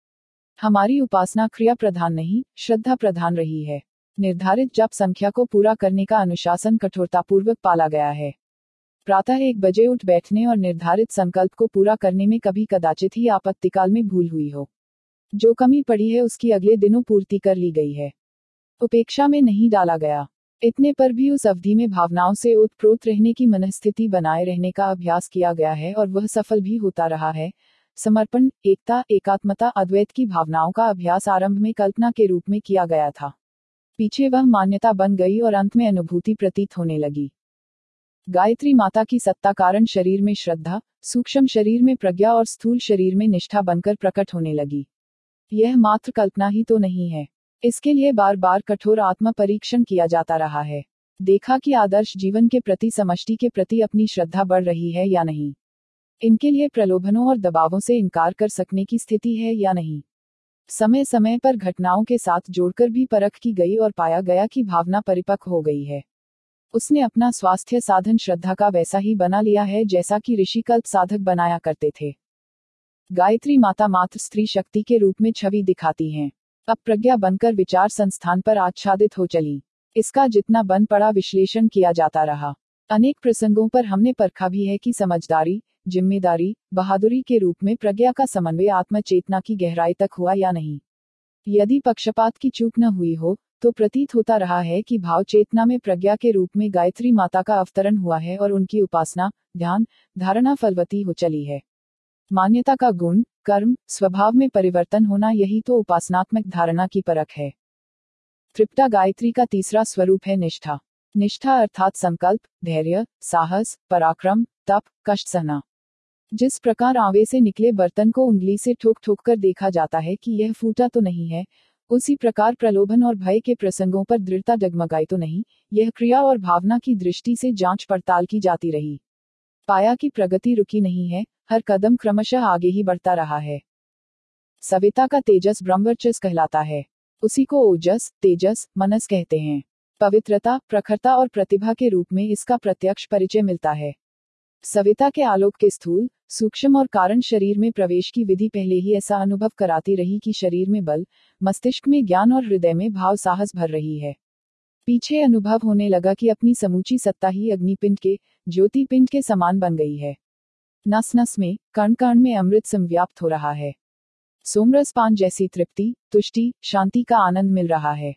हमारी उपासना क्रिया प्रधान नहीं, श्रद्धा प्रधान रही है। निर्धारित जप संख्या को पूरा करने का अनुशासन कठोरतापूर्वक पाला गया है। प्रातः एक बजे उठ बैठने और निर्धारित संकल्प को पूरा करने में कभी कदाचित ही आपत्तिकाल में भूल हुई हो। जो कमी पड़ी है उसकी अगले दिनों पूर्ति कर ली गई है, उपेक्षा में नहीं डाला गया। इतने पर भी उस अवधि में भावनाओं से ओतप्रोत रहने की मनस्थिति बनाए रहने का अभ्यास किया गया है और वह सफल भी होता रहा है। समर्पण, एकता, एकात्मता, अद्वैत की भावनाओं का अभ्यास आरंभ में कल्पना के रूप में किया गया था। पीछे वह मान्यता बन गई और अंत में अनुभूति प्रतीत होने लगी। गायत्री माता की सत्ता कारण शरीर में श्रद्धा, सूक्ष्म शरीर में प्रज्ञा और स्थूल शरीर में निष्ठा बनकर प्रकट होने लगी। यह मात्र कल्पना ही तो नहीं है, इसके लिए बार बार कठोर आत्म परीक्षण किया जाता रहा है। देखा कि आदर्श जीवन के प्रति, समष्टि के प्रति अपनी श्रद्धा बढ़ रही है या नहीं। इनके लिए प्रलोभनों और दबावों से इनकार कर सकने की स्थिति है या नहीं। समय समय पर घटनाओं के साथ जोड़कर भी परख की गई और पाया गया कि भावना परिपक्व हो गई है। उसने अपना स्वास्थ्य साधन श्रद्धा का वैसा ही बना लिया है जैसा कि ऋषि कल्प साधक बनाया करते थे। गायत्री माता मात्र स्त्री शक्ति के रूप में छवि दिखाती हैं। अब प्रज्ञा बनकर विचार संस्थान पर आच्छादित हो चली। इसका जितना बन पड़ा विश्लेषण किया जाता रहा। अनेक प्रसंगों पर हमने परखा भी है कि समझदारी, जिम्मेदारी, बहादुरी के रूप में प्रज्ञा का समन्वय आत्म चेतना की गहराई तक हुआ या नहीं। यदि पक्षपात की चूक न हुई हो तो प्रतीत होता रहा है कि भाव चेतना में प्रज्ञा के रूप में गायत्री माता का अवतरण हुआ है और उनकी उपासना, ध्यान, धारणा फलवती हो चली है। मान्यता का गुण, कर्म, स्वभाव में परिवर्तन होना, यही तो उपासनात्मक धारणा की परख है। त्रिपटा गायत्री का तीसरा स्वरूप है निष्ठा। निष्ठा अर्थात संकल्प, धैर्य, साहस, पराक्रम, तप, कष्ट सहना। जिस प्रकार आवे से निकले बर्तन को उंगली से ठोक ठोक कर देखा जाता है कि यह फूटा तो नहीं है, उसी प्रकार प्रलोभन और भय के प्रसंगों पर दृढ़ता डगमगाई तो नहीं, यह क्रिया और भावना की दृष्टि से जांच पड़ताल की जाती रही। पाया कि प्रगति रुकी नहीं है, हर कदम क्रमशः आगे ही बढ़ता रहा है। सविता का तेजस ब्रह्मवर्चस कहलाता है। उसी को ओजस, तेजस, मनस कहते हैं। पवित्रता, प्रखरता और प्रतिभा के रूप में इसका प्रत्यक्ष परिचय मिलता है। सविता के आलोक के स्थूल, सूक्ष्म और कारण शरीर में प्रवेश की विधि पहले ही ऐसा अनुभव कराती रही कि शरीर में बल, मस्तिष्क में ज्ञान और हृदय में भाव साहस भर रही है। पीछे अनुभव होने लगा कि अपनी समूची सत्ता ही अग्निपिंड के, ज्योतिपिंड के समान बन गई है। नस नस में, कण कण में अमृत संव्याप्त हो रहा है। सोमरस पान जैसी तृप्ति, तुष्टि, शांति का आनंद मिल रहा है।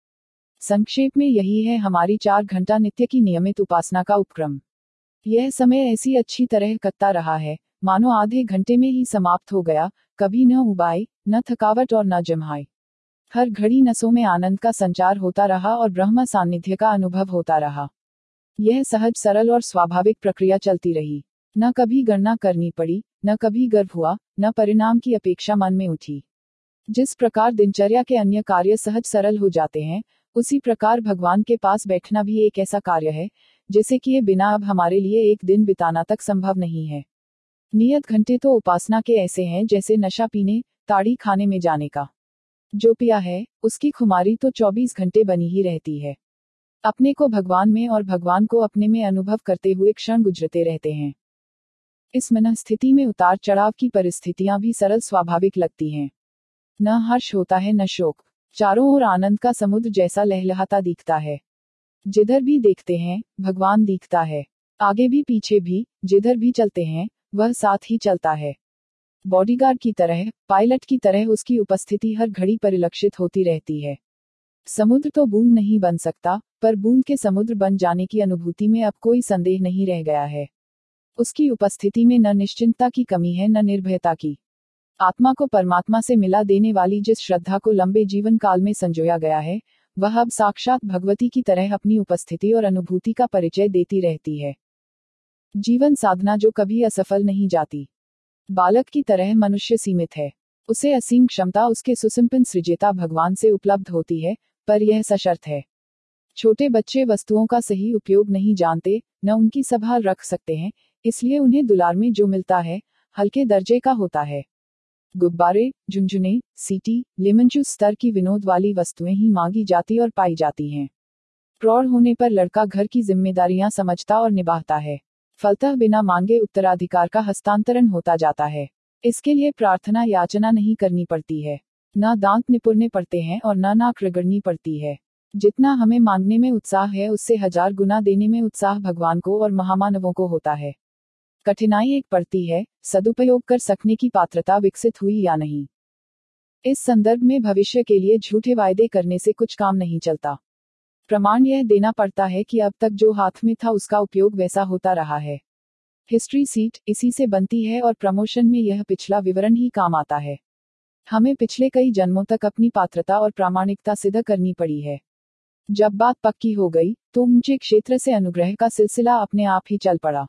संक्षेप में यही है हमारी चार घंटा नित्य की नियमित उपासना का उपक्रम। यह समय ऐसी अच्छी तरह कटता रहा है, मानो आधे घंटे में ही समाप्त हो गया, कभी न उबाई, न थकावट और न जम्हाई। हर घड़ी नसों में आनंद का संचार होता रहा और ब्रह्म सान्निध्य का अनुभव होता रहा। यह सहज सरल और स्वाभाविक प्रक्रिया चलती रही। न कभी गणना करनी पड़ी, न कभी गर्व हुआ, न परिणाम की अपेक्षा मन में उठी। जिस प्रकार दिनचर्या के अन्य कार्य सहज सरल हो जाते हैं, उसी प्रकार भगवान के पास बैठना भी एक ऐसा कार्य है जिसे किए बिना अब हमारे लिए एक दिन बिताना तक संभव नहीं है। नियत घंटे तो उपासना के ऐसे हैं जैसे नशा पीने, ताड़ी खाने में जाने का। जो पिया है, उसकी खुमारी तो चौबीस घंटे बनी ही रहती है। अपने को भगवान में और भगवान को अपने में अनुभव करते हुए क्षण गुजरते रहते हैं। इस मन स्थिति में उतार चढ़ाव की परिस्थितियां भी सरल स्वाभाविक लगती हैं। न हर्ष होता है न शोक, चारों ओर आनंद का समुद्र जैसा लहलहाता दिखता है। जिधर भी देखते हैं, भगवान दिखता है। आगे भी पीछे भी, जिधर भी चलते हैं, वह साथ ही चलता है। बॉडीगार्ड की तरह, पायलट की तरह उसकी उपस्थिति हर घड़ी परिलक्षित होती रहती है। समुद्र तो बूंद नहीं बन सकता, पर बूंद के समुद्र बन जाने की अनुभूति में अब कोई संदेह नहीं रह गया है। उसकी उपस्थिति में न निश्चिंतता की कमी है न निर्भयता की। आत्मा को परमात्मा से मिला देने वाली जिस श्रद्धा को लंबे जीवन काल में संजोया गया है, वह अब साक्षात भगवती की तरह अपनी उपस्थिति और अनुभूति का परिचय देती रहती है। जीवन साधना जो कभी असफल नहीं जाती। बालक की तरह मनुष्य सीमित है। उसे असीम क्षमता उसके सुसंपन्न सृजेता भगवान से उपलब्ध होती है, पर यह सशर्त है। छोटे बच्चे वस्तुओं का सही उपयोग नहीं जानते, न उनकी संभाल रख सकते हैं, इसलिए उन्हें दुलार में जो मिलता है, हल्के दर्जे का होता है। गुब्बारे, झुनझुने, सीटी, लेमन जूस स्तर की विनोद वाली वस्तुएं ही मांगी जाती और पाई जाती हैं। प्रौढ़ होने पर लड़का घर की जिम्मेदारियां समझता और निभाता है। फलतः बिना मांगे उत्तराधिकार का हस्तांतरण होता जाता है। इसके लिए प्रार्थना याचना नहीं करनी पड़ती है, न दांत निपुरने पड़ते हैं और न नाक रगड़नी पड़ती है। जितना हमें मांगने में उत्साह है, उससे हजार गुना देने में उत्साह भगवान को और महामानवों को होता है। कठिनाई एक पड़ती है, सदुपयोग कर सकने की पात्रता विकसित हुई या नहीं। इस संदर्भ में भविष्य के लिए झूठे वायदे करने से कुछ काम नहीं चलता। प्रमाण यह देना पड़ता है कि अब तक जो हाथ में था उसका उपयोग वैसा होता रहा है। हिस्ट्री सीट इसी से बनती है और प्रमोशन में यह पिछला विवरण ही काम आता है। हमें पिछले कई जन्मों तक अपनी पात्रता और प्रामाणिकता सिद्ध करनी पड़ी है। जब बात पक्की हो गई, तो ऊंचे क्षेत्र से अनुग्रह का सिलसिला अपने आप ही चल पड़ा।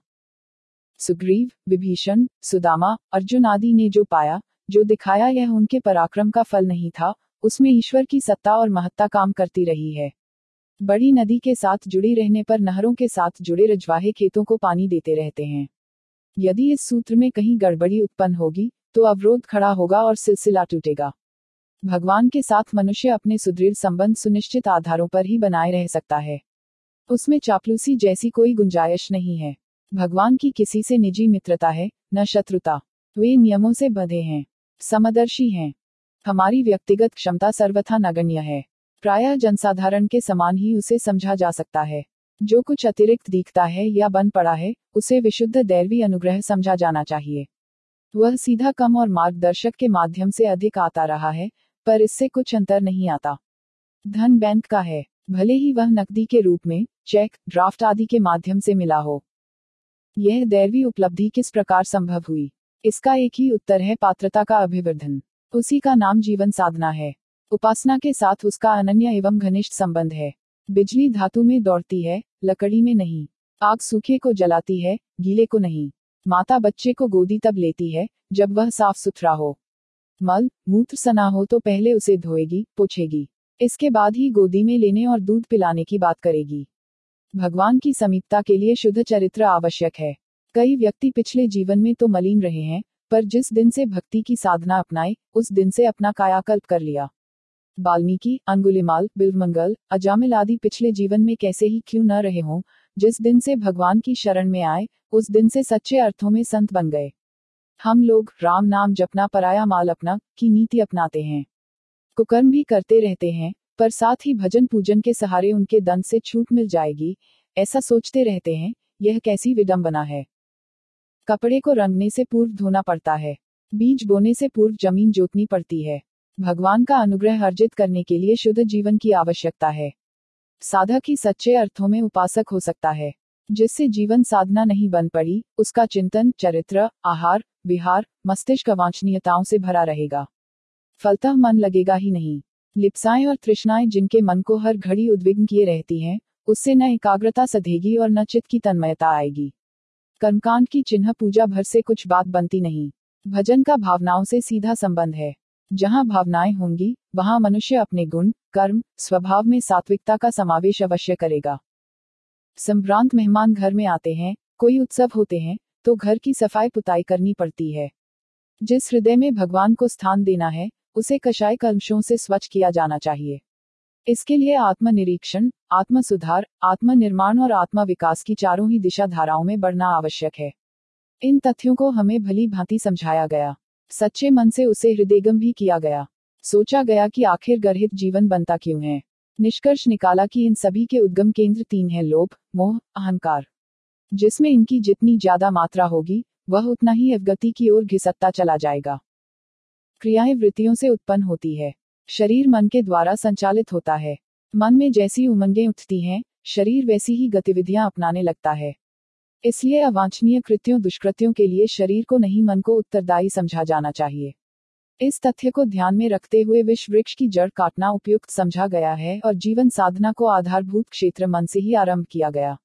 सुग्रीव, विभीषण, सुदामा, अर्जुन आदि ने जो पाया, जो दिखाया, यह उनके पराक्रम का फल नहीं था, उसमें ईश्वर की सत्ता और महत्ता काम करती रही है। बड़ी नदी के साथ जुड़ी रहने पर नहरों के साथ जुड़े रजवाहे खेतों को पानी देते रहते हैं। यदि इस सूत्र में कहीं गड़बड़ी उत्पन्न होगी, तो अवरोध खड़ा होगा और सिलसिला टूटेगा। भगवान के साथ मनुष्य अपने सुदृढ़ संबंध सुनिश्चित आधारों पर ही बनाए रह सकता है। उसमें चापलूसी जैसी कोई गुंजाइश नहीं है। भगवान की किसी से निजी मित्रता है, न शत्रुता। वे नियमों से बंधे हैं, समदर्शी हैं। हमारी व्यक्तिगत क्षमता सर्वथा नगण्य है। प्रायः जनसाधारण के समान ही उसे समझा जा सकता है। जो कुछ अतिरिक्त दिखता है या बन पड़ा है, उसे विशुद्ध दैवी अनुग्रह समझा जाना चाहिए। वह सीधा कम और मार्गदर्शक के माध्यम से अधिक आता रहा है, पर इससे कुछ अंतर नहीं आता। धन बैंक का है, भले ही वह नकदी के रूप में, चेक, ड्राफ्ट आदि के माध्यम से मिला हो। यह दैवी उपलब्धि किस प्रकार संभव हुई? इसका एक ही उत्तर है, पात्रता का अभिवर्धन। उसी का नाम जीवन साधना है। उपासना के साथ उसका अनन्य एवं घनिष्ठ संबंध है। बिजली धातु में दौड़ती है, लकड़ी में नहीं। आग सूखे को जलाती है, गीले को नहीं। माता बच्चे को गोदी तब लेती है जब वह साफ सुथरा हो। मल मूत्र सना हो तो पहले उसे धोएगी, पोछेगी, इसके बाद ही गोदी में लेने और दूध पिलाने की बात करेगी। भगवान की समीपता के लिए शुद्ध चरित्र आवश्यक है। कई व्यक्ति पिछले जीवन में तो मलिन रहे हैं, पर जिस दिन से भक्ति की साधना अपनाई, उस दिन से अपना कायाकल्प कर लिया। वाल्मीकि, अंगुलिमाल, बिल्वमंगल, अजामिल आदि पिछले जीवन में कैसे ही क्यों न रहे हों, जिस दिन से भगवान की शरण में आए, उस दिन से सच्चे अर्थों में संत बन गए। हम लोग राम नाम जपना पराया माल अपना की नीति अपनाते हैं। कुकर्म भी करते रहते हैं, पर साथ ही भजन पूजन के सहारे उनके दंड से छूट मिल जाएगी, ऐसा सोचते रहते हैं। यह कैसी विडंबना है। कपड़े को रंगने से पूर्व धोना पड़ता है, बीज बोने से पूर्व जमीन जोतनी पड़ती है। भगवान का अनुग्रह अर्जित करने के लिए शुद्ध जीवन की आवश्यकता है। साधक ही सच्चे अर्थों में उपासक हो सकता है। जिससे जीवन साधना नहीं बन पड़ी, उसका चिंतन, चरित्र, आहार, विहार, मस्तिष्क वांछनीयताओं से भरा रहेगा। फलतः मन लगेगा ही नहीं। लिप्साएं और तृष्णाएं जिनके मन को हर घड़ी उद्विग्न किए रहती हैं, उससे न एकाग्रता सधेगी और न चित्त की तन्मयता आएगी। कर्मकांड की चिन्ह पूजा भर से कुछ बात बनती नहीं। भजन का भावनाओं से सीधा संबंध है। जहां भावनाएं होंगी, वहां मनुष्य अपने गुण, कर्म, स्वभाव में सात्विकता का समावेश अवश्य करेगा। संभ्रांत मेहमान घर में आते हैं, कोई उत्सव होते हैं, तो घर की सफाई पुताई करनी पड़ती है। जिस हृदय में भगवान को स्थान देना है, उसे कषाय कल्मशों से स्वच्छ किया जाना चाहिए। इसके लिए आत्मनिरीक्षण, आत्म सुधार, आत्म निर्माण और आत्मा विकास की चारों ही दिशा धाराओं में बढ़ना आवश्यक है। इन तथ्यों को हमें भली भांति समझाया गया। सच्चे मन से उसे हृदयगम भी किया गया। सोचा गया कि आखिर गर्हित जीवन बनता क्यों है। निष्कर्ष निकाला कि इन सभी के उद्गम केंद्र तीन हैं: लोभ, मोह, अहंकार। जिसमें इनकी जितनी ज्यादा मात्रा होगी, वह उतना ही अवगति की ओर घिसकता चला जाएगा। क्रियाएं वृत्तियों से उत्पन्न होती है। शरीर मन के द्वारा संचालित होता है। मन में जैसी उमंगें उठती हैं, शरीर वैसी ही गतिविधियां अपनाने लगता है। इसलिए अवांछनीय कृत्यों, दुष्कृत्यों के लिए शरीर को नहीं, मन को उत्तरदायी समझा जाना चाहिए। इस तथ्य को ध्यान में रखते हुए विष वृक्ष की जड़ काटना उपयुक्त समझा गया है और जीवन साधना को आधारभूत क्षेत्र मन से ही आरंभ किया गया।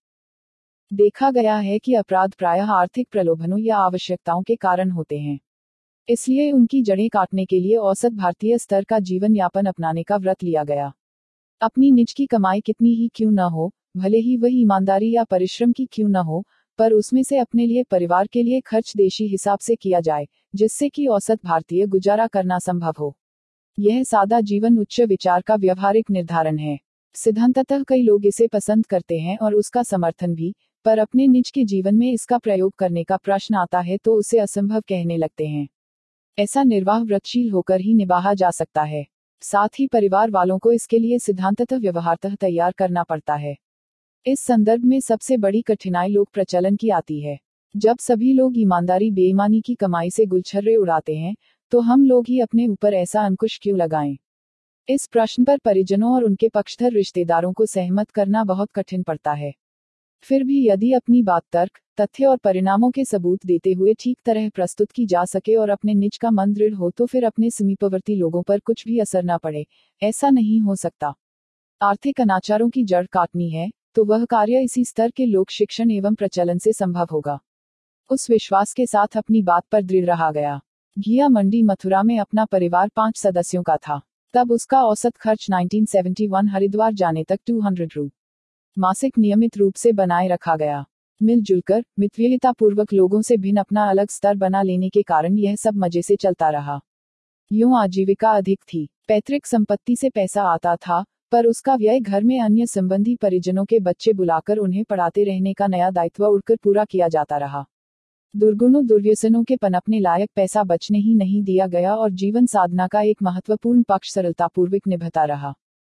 देखा गया है कि अपराध प्रायः आर्थिक प्रलोभनों या आवश्यकताओं के कारण होते हैं। इसलिए उनकी जड़ें काटने के लिए औसत भारतीय स्तर का जीवन यापन अपनाने का व्रत लिया गया। अपनी निज की कमाई कितनी ही क्यों न हो, भले ही वह ईमानदारी या परिश्रम की क्यों न हो, पर उसमें से अपने लिए, परिवार के लिए खर्च देशी हिसाब से किया जाए, जिससे कि औसत भारतीय गुजारा करना संभव हो। यह सादा जीवन उच्च विचार का व्यवहारिक निर्धारण है। सिद्धांततः कई लोग इसे पसंद करते हैं और उसका समर्थन भी, पर अपने निज के जीवन में इसका प्रयोग करने का प्रश्न आता है तो उसे असंभव कहने लगते हैं। ऐसा निर्वाह व्रतशील होकर ही निभाया जा सकता है। साथ ही परिवार वालों को इसके लिए सिद्धांततः व्यवहारतः तैयार करना पड़ता है। इस संदर्भ में सबसे बड़ी कठिनाई लोक प्रचलन की आती है। जब सभी लोग ईमानदारी बेईमानी की कमाई से गुलछर्रे उड़ाते हैं, तो हम लोग ही अपने ऊपर ऐसा अंकुश क्यों लगाएं? इस प्रश्न पर परिजनों और उनके पक्षधर रिश्तेदारों को सहमत करना बहुत कठिन पड़ता है। फिर भी यदि अपनी बात तर्क, तथ्य और परिणामों के सबूत देते हुए ठीक तरह प्रस्तुत की जा सके और अपने निज का मन दृढ़ हो, तो फिर अपने समीपवर्ती लोगों पर कुछ भी असर न पड़े, ऐसा नहीं हो सकता। आर्थिक अनाचारों की जड़ काटनी है, तो वह कार्य इसी स्तर के लोक शिक्षण एवं प्रचलन से संभव होगा। उस विश्वास के साथ अपनी बात पर दृढ़ रहा गया। घिया मंडी मथुरा में अपना परिवार पांच सदस्यों का था। तब उसका औसत खर्च उन्नीस सौ इकहत्तर हरिद्वार जाने तक दो सौ रु मासिक नियमित रूप से बनाए रखा गया। मिलजुलकर, मित्रता पूर्वक लोगों से भिन्न अपना अलग स्तर बना लेने के कारण यह सब मजे से चलता रहा। यूं आजीविका अधिक थी। पैतृक संपत्ति से पैसा आता था, पर उसका व्यय घर में अन्य संबंधी परिजनों के बच्चे बुलाकर उन्हें पढ़ाते रहने का नया दायित्व उड़कर पूरा किया जाता रहा। दुर्गुणों दुर्व्यसनों के पनपने लायक पैसा बचने ही नहीं दिया गया और जीवन साधना का एक महत्वपूर्ण पक्ष सरलतापूर्वक निभता रहा।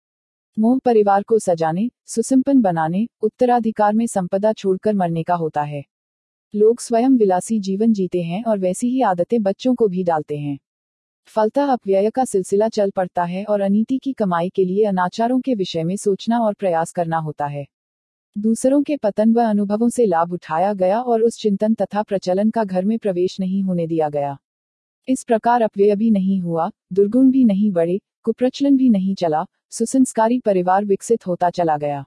मोह परिवार को सजाने, सुसंपन्न बनाने, उत्तराधिकार में संपदा छोड़कर मरने का होता है। लोग स्वयं विलासी जीवन जीते हैं और वैसी ही आदतें बच्चों को भी डालते हैं। फलतः अपव्यय का सिलसिला चल पड़ता है और अनीति की कमाई के लिए अनाचारों के विषय में सोचना और प्रयास करना होता है। दूसरों के पतन व अनुभवों से लाभ उठाया गया और उस चिंतन तथा प्रचलन का घर में प्रवेश नहीं होने दिया गया। इस प्रकार अपव्यय भी नहीं हुआ, दुर्गुण भी नहीं बढ़े, कुप्रचलन भी नहीं चला, सुसंस्कारी परिवार विकसित होता चला गया।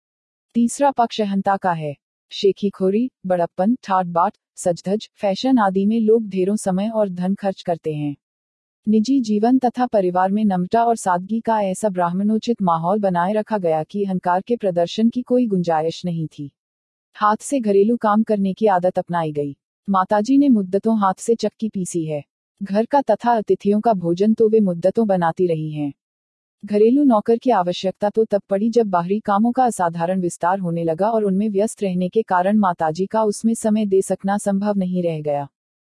तीसरा पक्ष अहंता का है। शेखीखोरी, बड़प्पन, ठाट बाट, सजधज, फैशन आदि में लोग ढेरों समय और धन खर्च करते हैं। निजी जीवन तथा परिवार में नम्रता और सादगी का ऐसा ब्राह्मणोचित माहौल बनाए रखा गया कि अहंकार के प्रदर्शन की कोई गुंजाइश नहीं थी। हाथ से घरेलू काम करने की आदत अपनाई गई। माताजी ने मुद्दतों हाथ से चक्की पीसी है। घर का तथा अतिथियों का भोजन तो वे मुद्दतों बनाती रही हैं। घरेलू नौकर की आवश्यकता तो तब पड़ी जब बाहरी कामों का असाधारण विस्तार होने लगा और उनमें व्यस्त रहने के कारण माताजी का उसमें समय दे सकना संभव नहीं रह गया।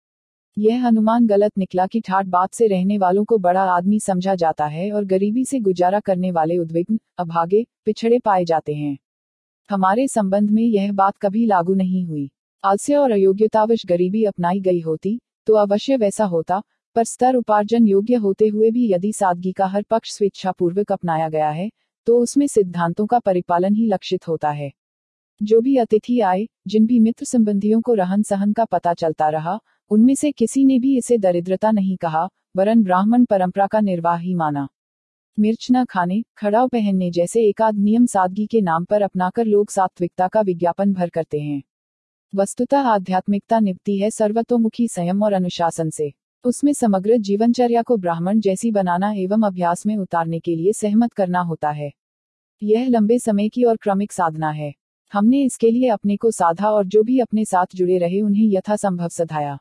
यह अनुमान गलत निकला कि ठाट बाट से रहने वालों को बड़ा आदमी समझा जाता है और गरीबी से गुजारा करने वाले उद्विग्न, अभागे, पिछड़े पाए जाते हैं। हमारे संबंध में यह बात कभी लागू नहीं हुई। आलस्य और अयोग्यतावश गरीबी अपनाई गई होती तो अवश्य वैसा होता, पर स्तर उपार्जन योग्य होते हुए भी यदि सादगी का हर पक्ष स्वेच्छापूर्वक अपनाया गया है तो उसमें सिद्धांतों का परिपालन ही लक्षित होता है। जो भी अतिथि आए, जिन भी मित्र संबंधियों को रहन सहन का पता चलता रहा, उनमें से किसी ने भी इसे दरिद्रता नहीं कहा, वरन ब्राह्मण परंपरा का निर्वाह ही माना। मिर्च न खाने, खड़ाव पहनने जैसे एकाध नियम सादगी के नाम पर अपनाकर लोग सात्विकता का विज्ञापन भर करते हैं। वस्तुतः आध्यात्मिकता निभती है सर्वतोमुखी संयम और अनुशासन से। उसमें समग्र जीवनचर्या को ब्राह्मण जैसी बनाना एवं अभ्यास में उतारने के लिए सहमत करना होता है। यह लंबे समय की और क्रमिक साधना है। हमने इसके लिए अपने को साधा और जो भी अपने साथ जुड़े रहे उन्हें यथासंभव सधाया।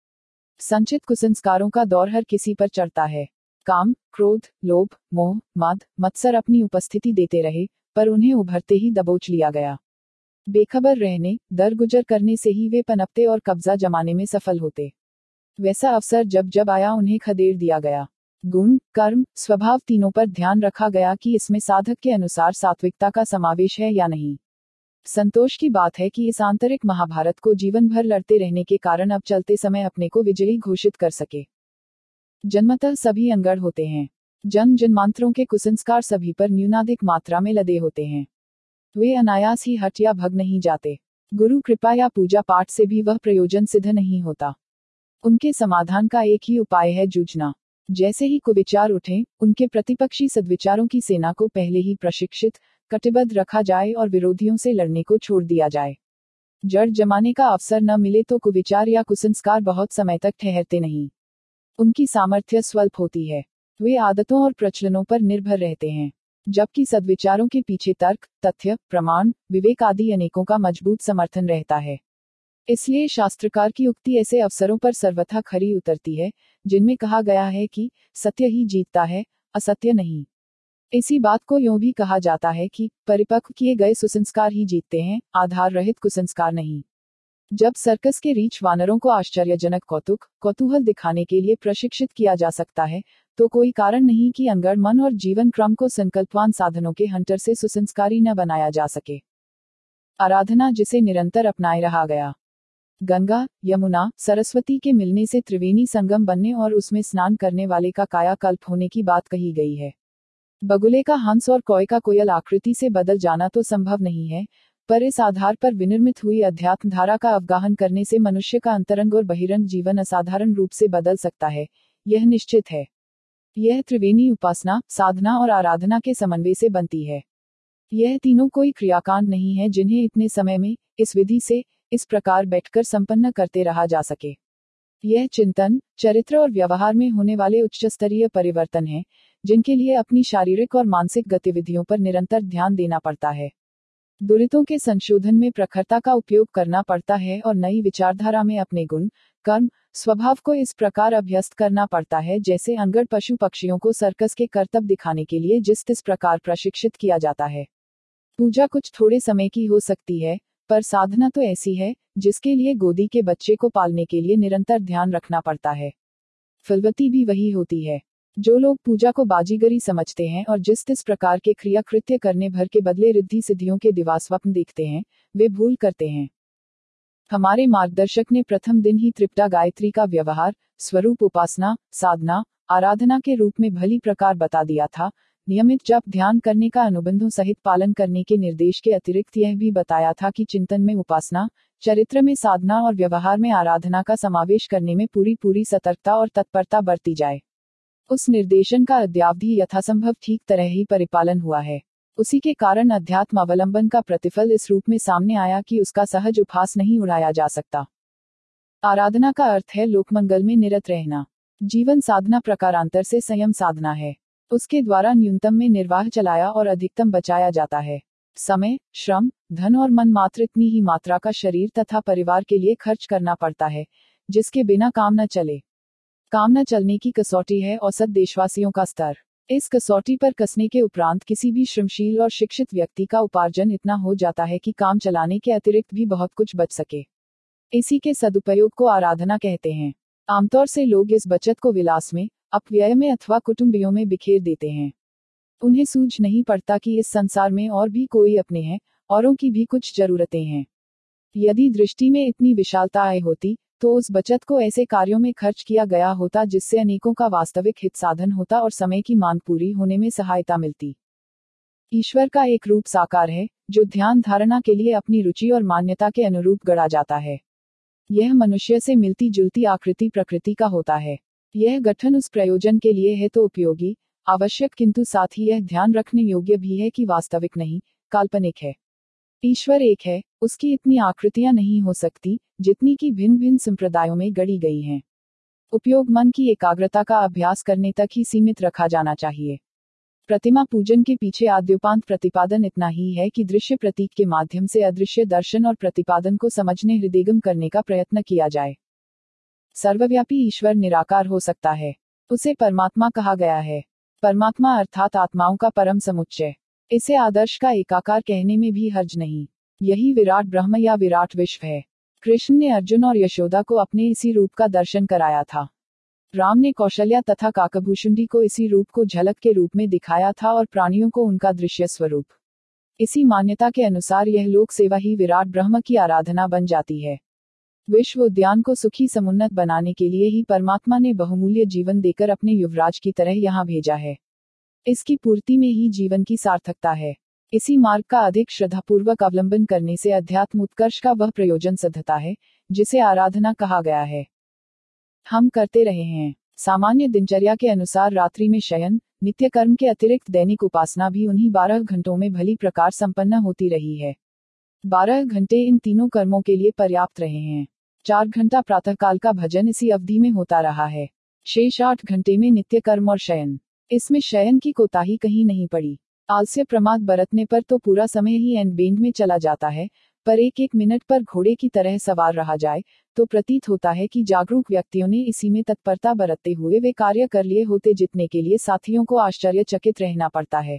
संचित कुसंस्कारों का दौर हर किसी पर चढ़ता है। काम, क्रोध, लोभ, मोह, मद, मत्सर अपनी उपस्थिति देते रहे, पर उन्हें उभरते ही दबोच लिया गया। बेखबर रहने, दरगुजर करने से ही वे पनपते और कब्जा जमाने में सफल होते। वैसा अवसर जब जब आया उन्हें खदेड़ दिया गया। गुण, कर्म, स्वभाव तीनों पर ध्यान रखा गया कि इसमें साधक के अनुसार सात्विकता का समावेश है या नहीं। संतोष की बात है कि इस आंतरिक महाभारत को जीवन भर लड़ते रहने के कारण अब चलते समय अपने को विजयी घोषित कर सके। जन्मतः सभी अंगड़ होते हैं। जन्म जन्मांतरों के कुसंस्कार सभी पर न्यूनाधिक मात्रा में लदे होते हैं। वे अनायास ही हट या भग नहीं जाते। गुरु कृपा या पूजा पाठ से भी वह प्रयोजन सिद्ध नहीं होता। उनके समाधान का एक ही उपाय है, जूझना। जैसे ही कुविचार उठें, उनके प्रतिपक्षी सद्विचारों की सेना को पहले ही प्रशिक्षित, कटिबद्ध रखा जाए और विरोधियों से लड़ने को छोड़ दिया जाए। जड़ जमाने का अवसर न मिले तो कुविचार या कुसंस्कार बहुत समय तक ठहरते नहीं। उनकी सामर्थ्य स्वल्प होती है। वे आदतों और प्रचलनों पर निर्भर रहते हैं, जबकि सद्विचारों के पीछे तर्क, तथ्य, प्रमाण, विवेक आदि अनेकों का मजबूत समर्थन रहता है। इसलिए शास्त्रकार की उक्ति ऐसे अवसरों पर सर्वथा खरी उतरती है, जिनमें कहा गया है कि सत्य ही जीतता है, असत्य नहीं। इसी बात को यूं भी कहा जाता है कि परिपक्व किए गए सुसंस्कार ही जीतते हैं, आधार रहित कुसंस्कार नहीं। जब सर्कस के रीछ वानरों को आश्चर्यजनक कौतुक, कौतूहल दिखाने के लिए प्रशिक्षित किया जा सकता है, तो कोई कारण नहीं कि अंगड़ मन और जीवन क्रम को संकल्पवान साधनों के हंटर से सुसंस्कारी न बनाया जा सके। आराधना जिसे निरंतर अपनाए रहा गया। गंगा, यमुना, सरस्वती के मिलने से त्रिवेणी संगम बनने और उसमें स्नान करने वाले का कायाकल्प होने की बात कही गई है। बगुले का हंस और कौए का कोयल आकृति से बदल जाना तो संभव नहीं है, पर इस आधार पर विनिर्मित हुई अध्यात्म धारा का अवगाहन करने से मनुष्य का अंतरंग और बहिरंग जीवन असाधारण रूप से बदल सकता है, यह निश्चित है। यह त्रिवेणी उपासना, साधना और आराधना के समन्वय से बनती है। यह तीनों कोई क्रियाकांड नहीं है जिन्हें इतने समय में, इस विधि से, इस प्रकार बैठकर संपन्न करते रहा जा सके। यह चिंतन, चरित्र और व्यवहार में होने वाले उच्च स्तरीय परिवर्तन हैं, जिनके लिए अपनी शारीरिक और मानसिक गतिविधियों पर निरंतर ध्यान देना पड़ता है। दुरितों के संशोधन में प्रखरता का उपयोग करना पड़ता है और नई विचारधारा में अपने गुण, कर्म, स्वभाव को इस प्रकार अभ्यस्त करना पड़ता है जैसे अंगड़ पशु पक्षियों को सर्कस के करतब दिखाने के लिए जिस तिस प्रकार प्रशिक्षित किया जाता है। पूजा कुछ थोड़े समय की हो सकती है, पर साधना तो ऐसी है जिसके लिए गोदी के बच्चे को पालने के लिए निरंतर ध्यान रखना पड़ता है। फलवती भी वही होती है। जो लोग पूजा को बाजीगरी समझते हैं और जिस तिस प्रकार के क्रिया कृत्य करने भर के बदले रिद्धि सिद्धियों के दिवास्वप्न देखते हैं, वे भूल करते हैं। हमारे मार्गदर्शक ने प्रथम दिन ही त्रिपटा गायत्री का व्यवहार, स्वरूप उपासना, साधना, आराधना के रूप में भली प्रकार बता दिया था। नियमित जप ध्यान करने का अनुबंधों सहित पालन करने के निर्देश के अतिरिक्त यह भी बताया था कि चिंतन में उपासना, चरित्र में साधना और व्यवहार में आराधना का समावेश करने में पूरी पूरी सतर्कता और तत्परता बरती जाए। उस निर्देशन का अद्यावधि यथासंभव ठीक तरह ही परिपालन हुआ है। उसी के कारण अध्यात्म अवलंबन का प्रतिफल इस रूप में सामने आया कि उसका सहज उपहास नहीं उड़ाया जा सकता। आराधना का अर्थ है लोकमंगल में निरत रहना। जीवन साधना प्रकारांतर से संयम साधना है। उसके द्वारा न्यूनतम में निर्वाह चलाया और अधिकतम बचाया जाता है। समय, श्रम, धन और मन मात्र इतनी ही मात्रा का शरीर तथा परिवार के लिए खर्च करना पड़ता है, जिसके बिना काम न चले। काम न चलने की कसौटी है औसत देशवासियों का स्तर। इस कसौटी पर कसने के उपरांत किसी भी श्रमशील और शिक्षित व्यक्ति का उपार्जन इतना हो जाता है कि काम चलाने के अतिरिक्त भी बहुत कुछ बच सके। इसी के सदुपयोग को आराधना कहते हैं। आमतौर से लोग इस बचत को विलास में, अपव्यय में अथवा कुटुंबियों में बिखेर देते हैं। उन्हें सूझ नहीं पड़ता कि इस संसार में और भी कोई अपने हैं, औरों की भी कुछ जरूरतें हैं। यदि दृष्टि में इतनी विशालता आई होती, तो उस बचत को ऐसे कार्यों में खर्च किया गया होता जिससे अनेकों का वास्तविक हित साधन होता और समय की मांग पूरी होने में सहायता मिलती। ईश्वर का एक रूप साकार है, जो ध्यान धारणा के लिए अपनी रुचि और मान्यता के अनुरूप गढ़ा जाता है। यह मनुष्य से मिलती जुलती आकृति प्रकृति का होता है। यह गठन उस प्रयोजन के लिए है तो उपयोगी, आवश्यक, किंतु साथ ही यह ध्यान रखने योग्य भी है कि वास्तविक नहीं, काल्पनिक है। ईश्वर एक है, उसकी इतनी आकृतियां नहीं हो सकती, जितनी कि भिन्न भिन्न संप्रदायों में गढ़ी गई हैं। उपयोग मन की एकाग्रता का अभ्यास करने तक ही सीमित रखा जाना चाहिए। प्रतिमा पूजन के पीछे आद्योपांत प्रतिपादन इतना ही है कि दृश्य प्रतीक के माध्यम से अदृश्य दर्शन और प्रतिपादन को समझने हृदयगम करने का प्रयत्न किया जाए। सर्वव्यापी ईश्वर निराकार हो सकता है। उसे परमात्मा कहा गया है। परमात्मा अर्थात आत्माओं का परम समुच्चय। इसे आदर्श का एकाकार कहने में भी हर्ज नहीं। यही विराट ब्रह्म या विराट विश्व है। कृष्ण ने अर्जुन और यशोदा को अपने इसी रूप का दर्शन कराया था। राम ने कौशल्या तथा काकभूषुंडी को इसी रूप को झलक के रूप में दिखाया था और प्राणियों को उनका दृश्य स्वरूप। इसी मान्यता के अनुसार यह लोक सेवा ही विराट ब्रह्म की आराधना बन जाती है। विश्व उद्यान को सुखी समुन्नत बनाने के लिए ही परमात्मा ने बहुमूल्य जीवन देकर अपने युवराज की तरह यहाँ भेजा है। इसकी पूर्ति में ही जीवन की सार्थकता है। इसी मार्ग का अधिक श्रद्धापूर्वक अवलंबन करने से अध्यात्म उत्कर्ष का वह प्रयोजन सिद्धता है, जिसे आराधना कहा गया है। हम करते रहे हैं। सामान्य दिनचर्या के अनुसार रात्रि में शयन, नित्य कर्म के अतिरिक्त दैनिक उपासना भी उन्हीं बारह घंटों में भली प्रकार संपन्न होती रही है। बारह घंटे इन तीनों कर्मों के लिए पर्याप्त रहे हैं। चार घंटा प्रातःकाल का भजन इसी अवधि में होता रहा है। शेष आठ घंटे में नित्य कर्म और शयन। इसमें शयन की कोताही कहीं नहीं पड़ी। आलस्य प्रमाद बरतने पर तो पूरा समय ही एंड बेंड में चला जाता है, पर एक एक मिनट पर घोड़े की तरह सवार रहा जाए तो प्रतीत होता है कि जागरूक व्यक्तियों ने इसी में तत्परता बरतते हुए वे कार्य कर लिए होते जितने के लिए साथियों को आश्चर्यचकित रहना पड़ता है।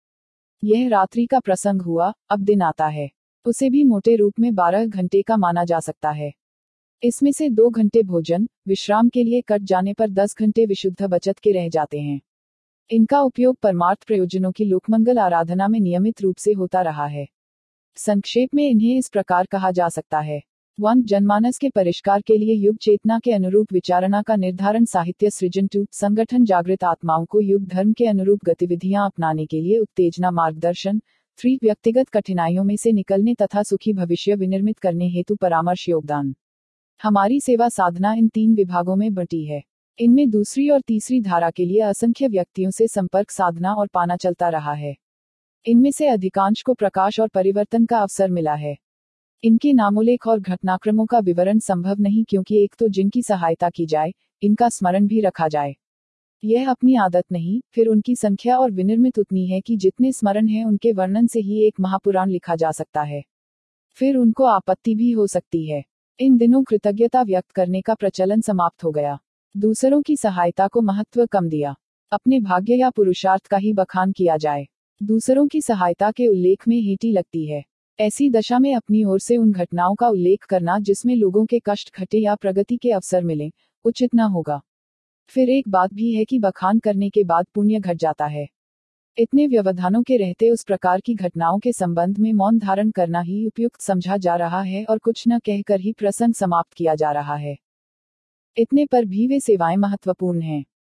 यह रात्रि का प्रसंग हुआ, अब दिन आता है। उसे भी मोटे रूप में बारह घंटे का माना जा सकता है। इसमें से दो घंटे भोजन विश्राम के लिए कट जाने पर दस घंटे विशुद्ध बचत के रह जाते हैं। इनका उपयोग परमार्थ प्रयोजनों की लोकमंगल आराधना में नियमित रूप से होता रहा है। संक्षेप में इन्हें इस प्रकार कहा जा सकता है। वन जनमानस के परिष्कार के लिए युग चेतना के अनुरूप विचारणा का निर्धारण, साहित्य सृजन। टू संगठन जागृत आत्माओं को युग धर्म के अनुरूप गतिविधियां अपनाने के लिए उत्तेजना मार्गदर्शन। थ्री व्यक्तिगत कठिनाइयों में से निकलने तथा सुखी भविष्य विनिर्मित करने हेतु परामर्श योगदान। हमारी सेवा साधना इन तीन विभागों में बटी है। इनमें दूसरी और तीसरी धारा के लिए असंख्य व्यक्तियों से संपर्क साधना और पाना चलता रहा है। इनमें से अधिकांश को प्रकाश और परिवर्तन का अवसर मिला है। इनके नामोल्लेख और घटनाक्रमों का विवरण संभव नहीं, क्योंकि एक तो जिनकी सहायता की जाए, इनका स्मरण भी रखा जाए, यह अपनी आदत नहीं, फिर उनकी संख्या और विनिर्मित उतनी है कि जितने स्मरण है उनके वर्णन से ही एक महापुराण लिखा जा सकता है। फिर उनको आपत्ति भी हो सकती है। इन दिनों कृतज्ञता व्यक्त करने का प्रचलन समाप्त हो गया। दूसरों की सहायता को महत्व कम दिया। अपने भाग्य या पुरुषार्थ का ही बखान किया जाए, दूसरों की सहायता के उल्लेख में हेटी लगती है। ऐसी दशा में अपनी ओर से उन घटनाओं का उल्लेख करना जिसमें लोगों के कष्ट घटे या प्रगति के अवसर मिले, उचित न होगा। फिर एक बात भी है कि बखान करने के बाद पुण्य घट जाता है। इतने व्यवधानों के रहते उस प्रकार की घटनाओं के संबंध में मौन धारण करना ही उपयुक्त समझा जा रहा है और कुछ न कहकर ही प्रसंग समाप्त किया जा रहा है। इतने पर भी वे सेवाएं महत्वपूर्ण हैं।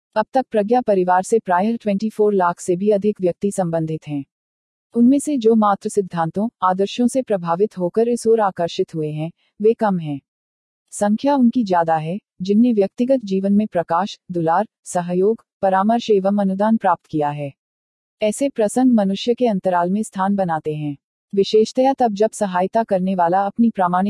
अब तक प्रज्ञा परिवार से प्रायः चौबीस लाख से भी अधिक व्यक्ति संबंधित हैं। उनमें से जो मात्र सिद्धांतों, आदर्शों से प्रभावित होकर इस ओर आकर्षित हुए हैं, वे कम हैं। संख्या उनकी ज्यादा है, जिनने व्यक्तिगत जीवन में प्रकाश, दुलार, सहयोग, परामर्श एवं अनुदान प्राप्त किया है। ऐसे प्रसंग मनुष्य के अंतराल में स्थान बनाते हैं, विशेषतया तब जब सहायता करने वाला अपनी प्रामाणिक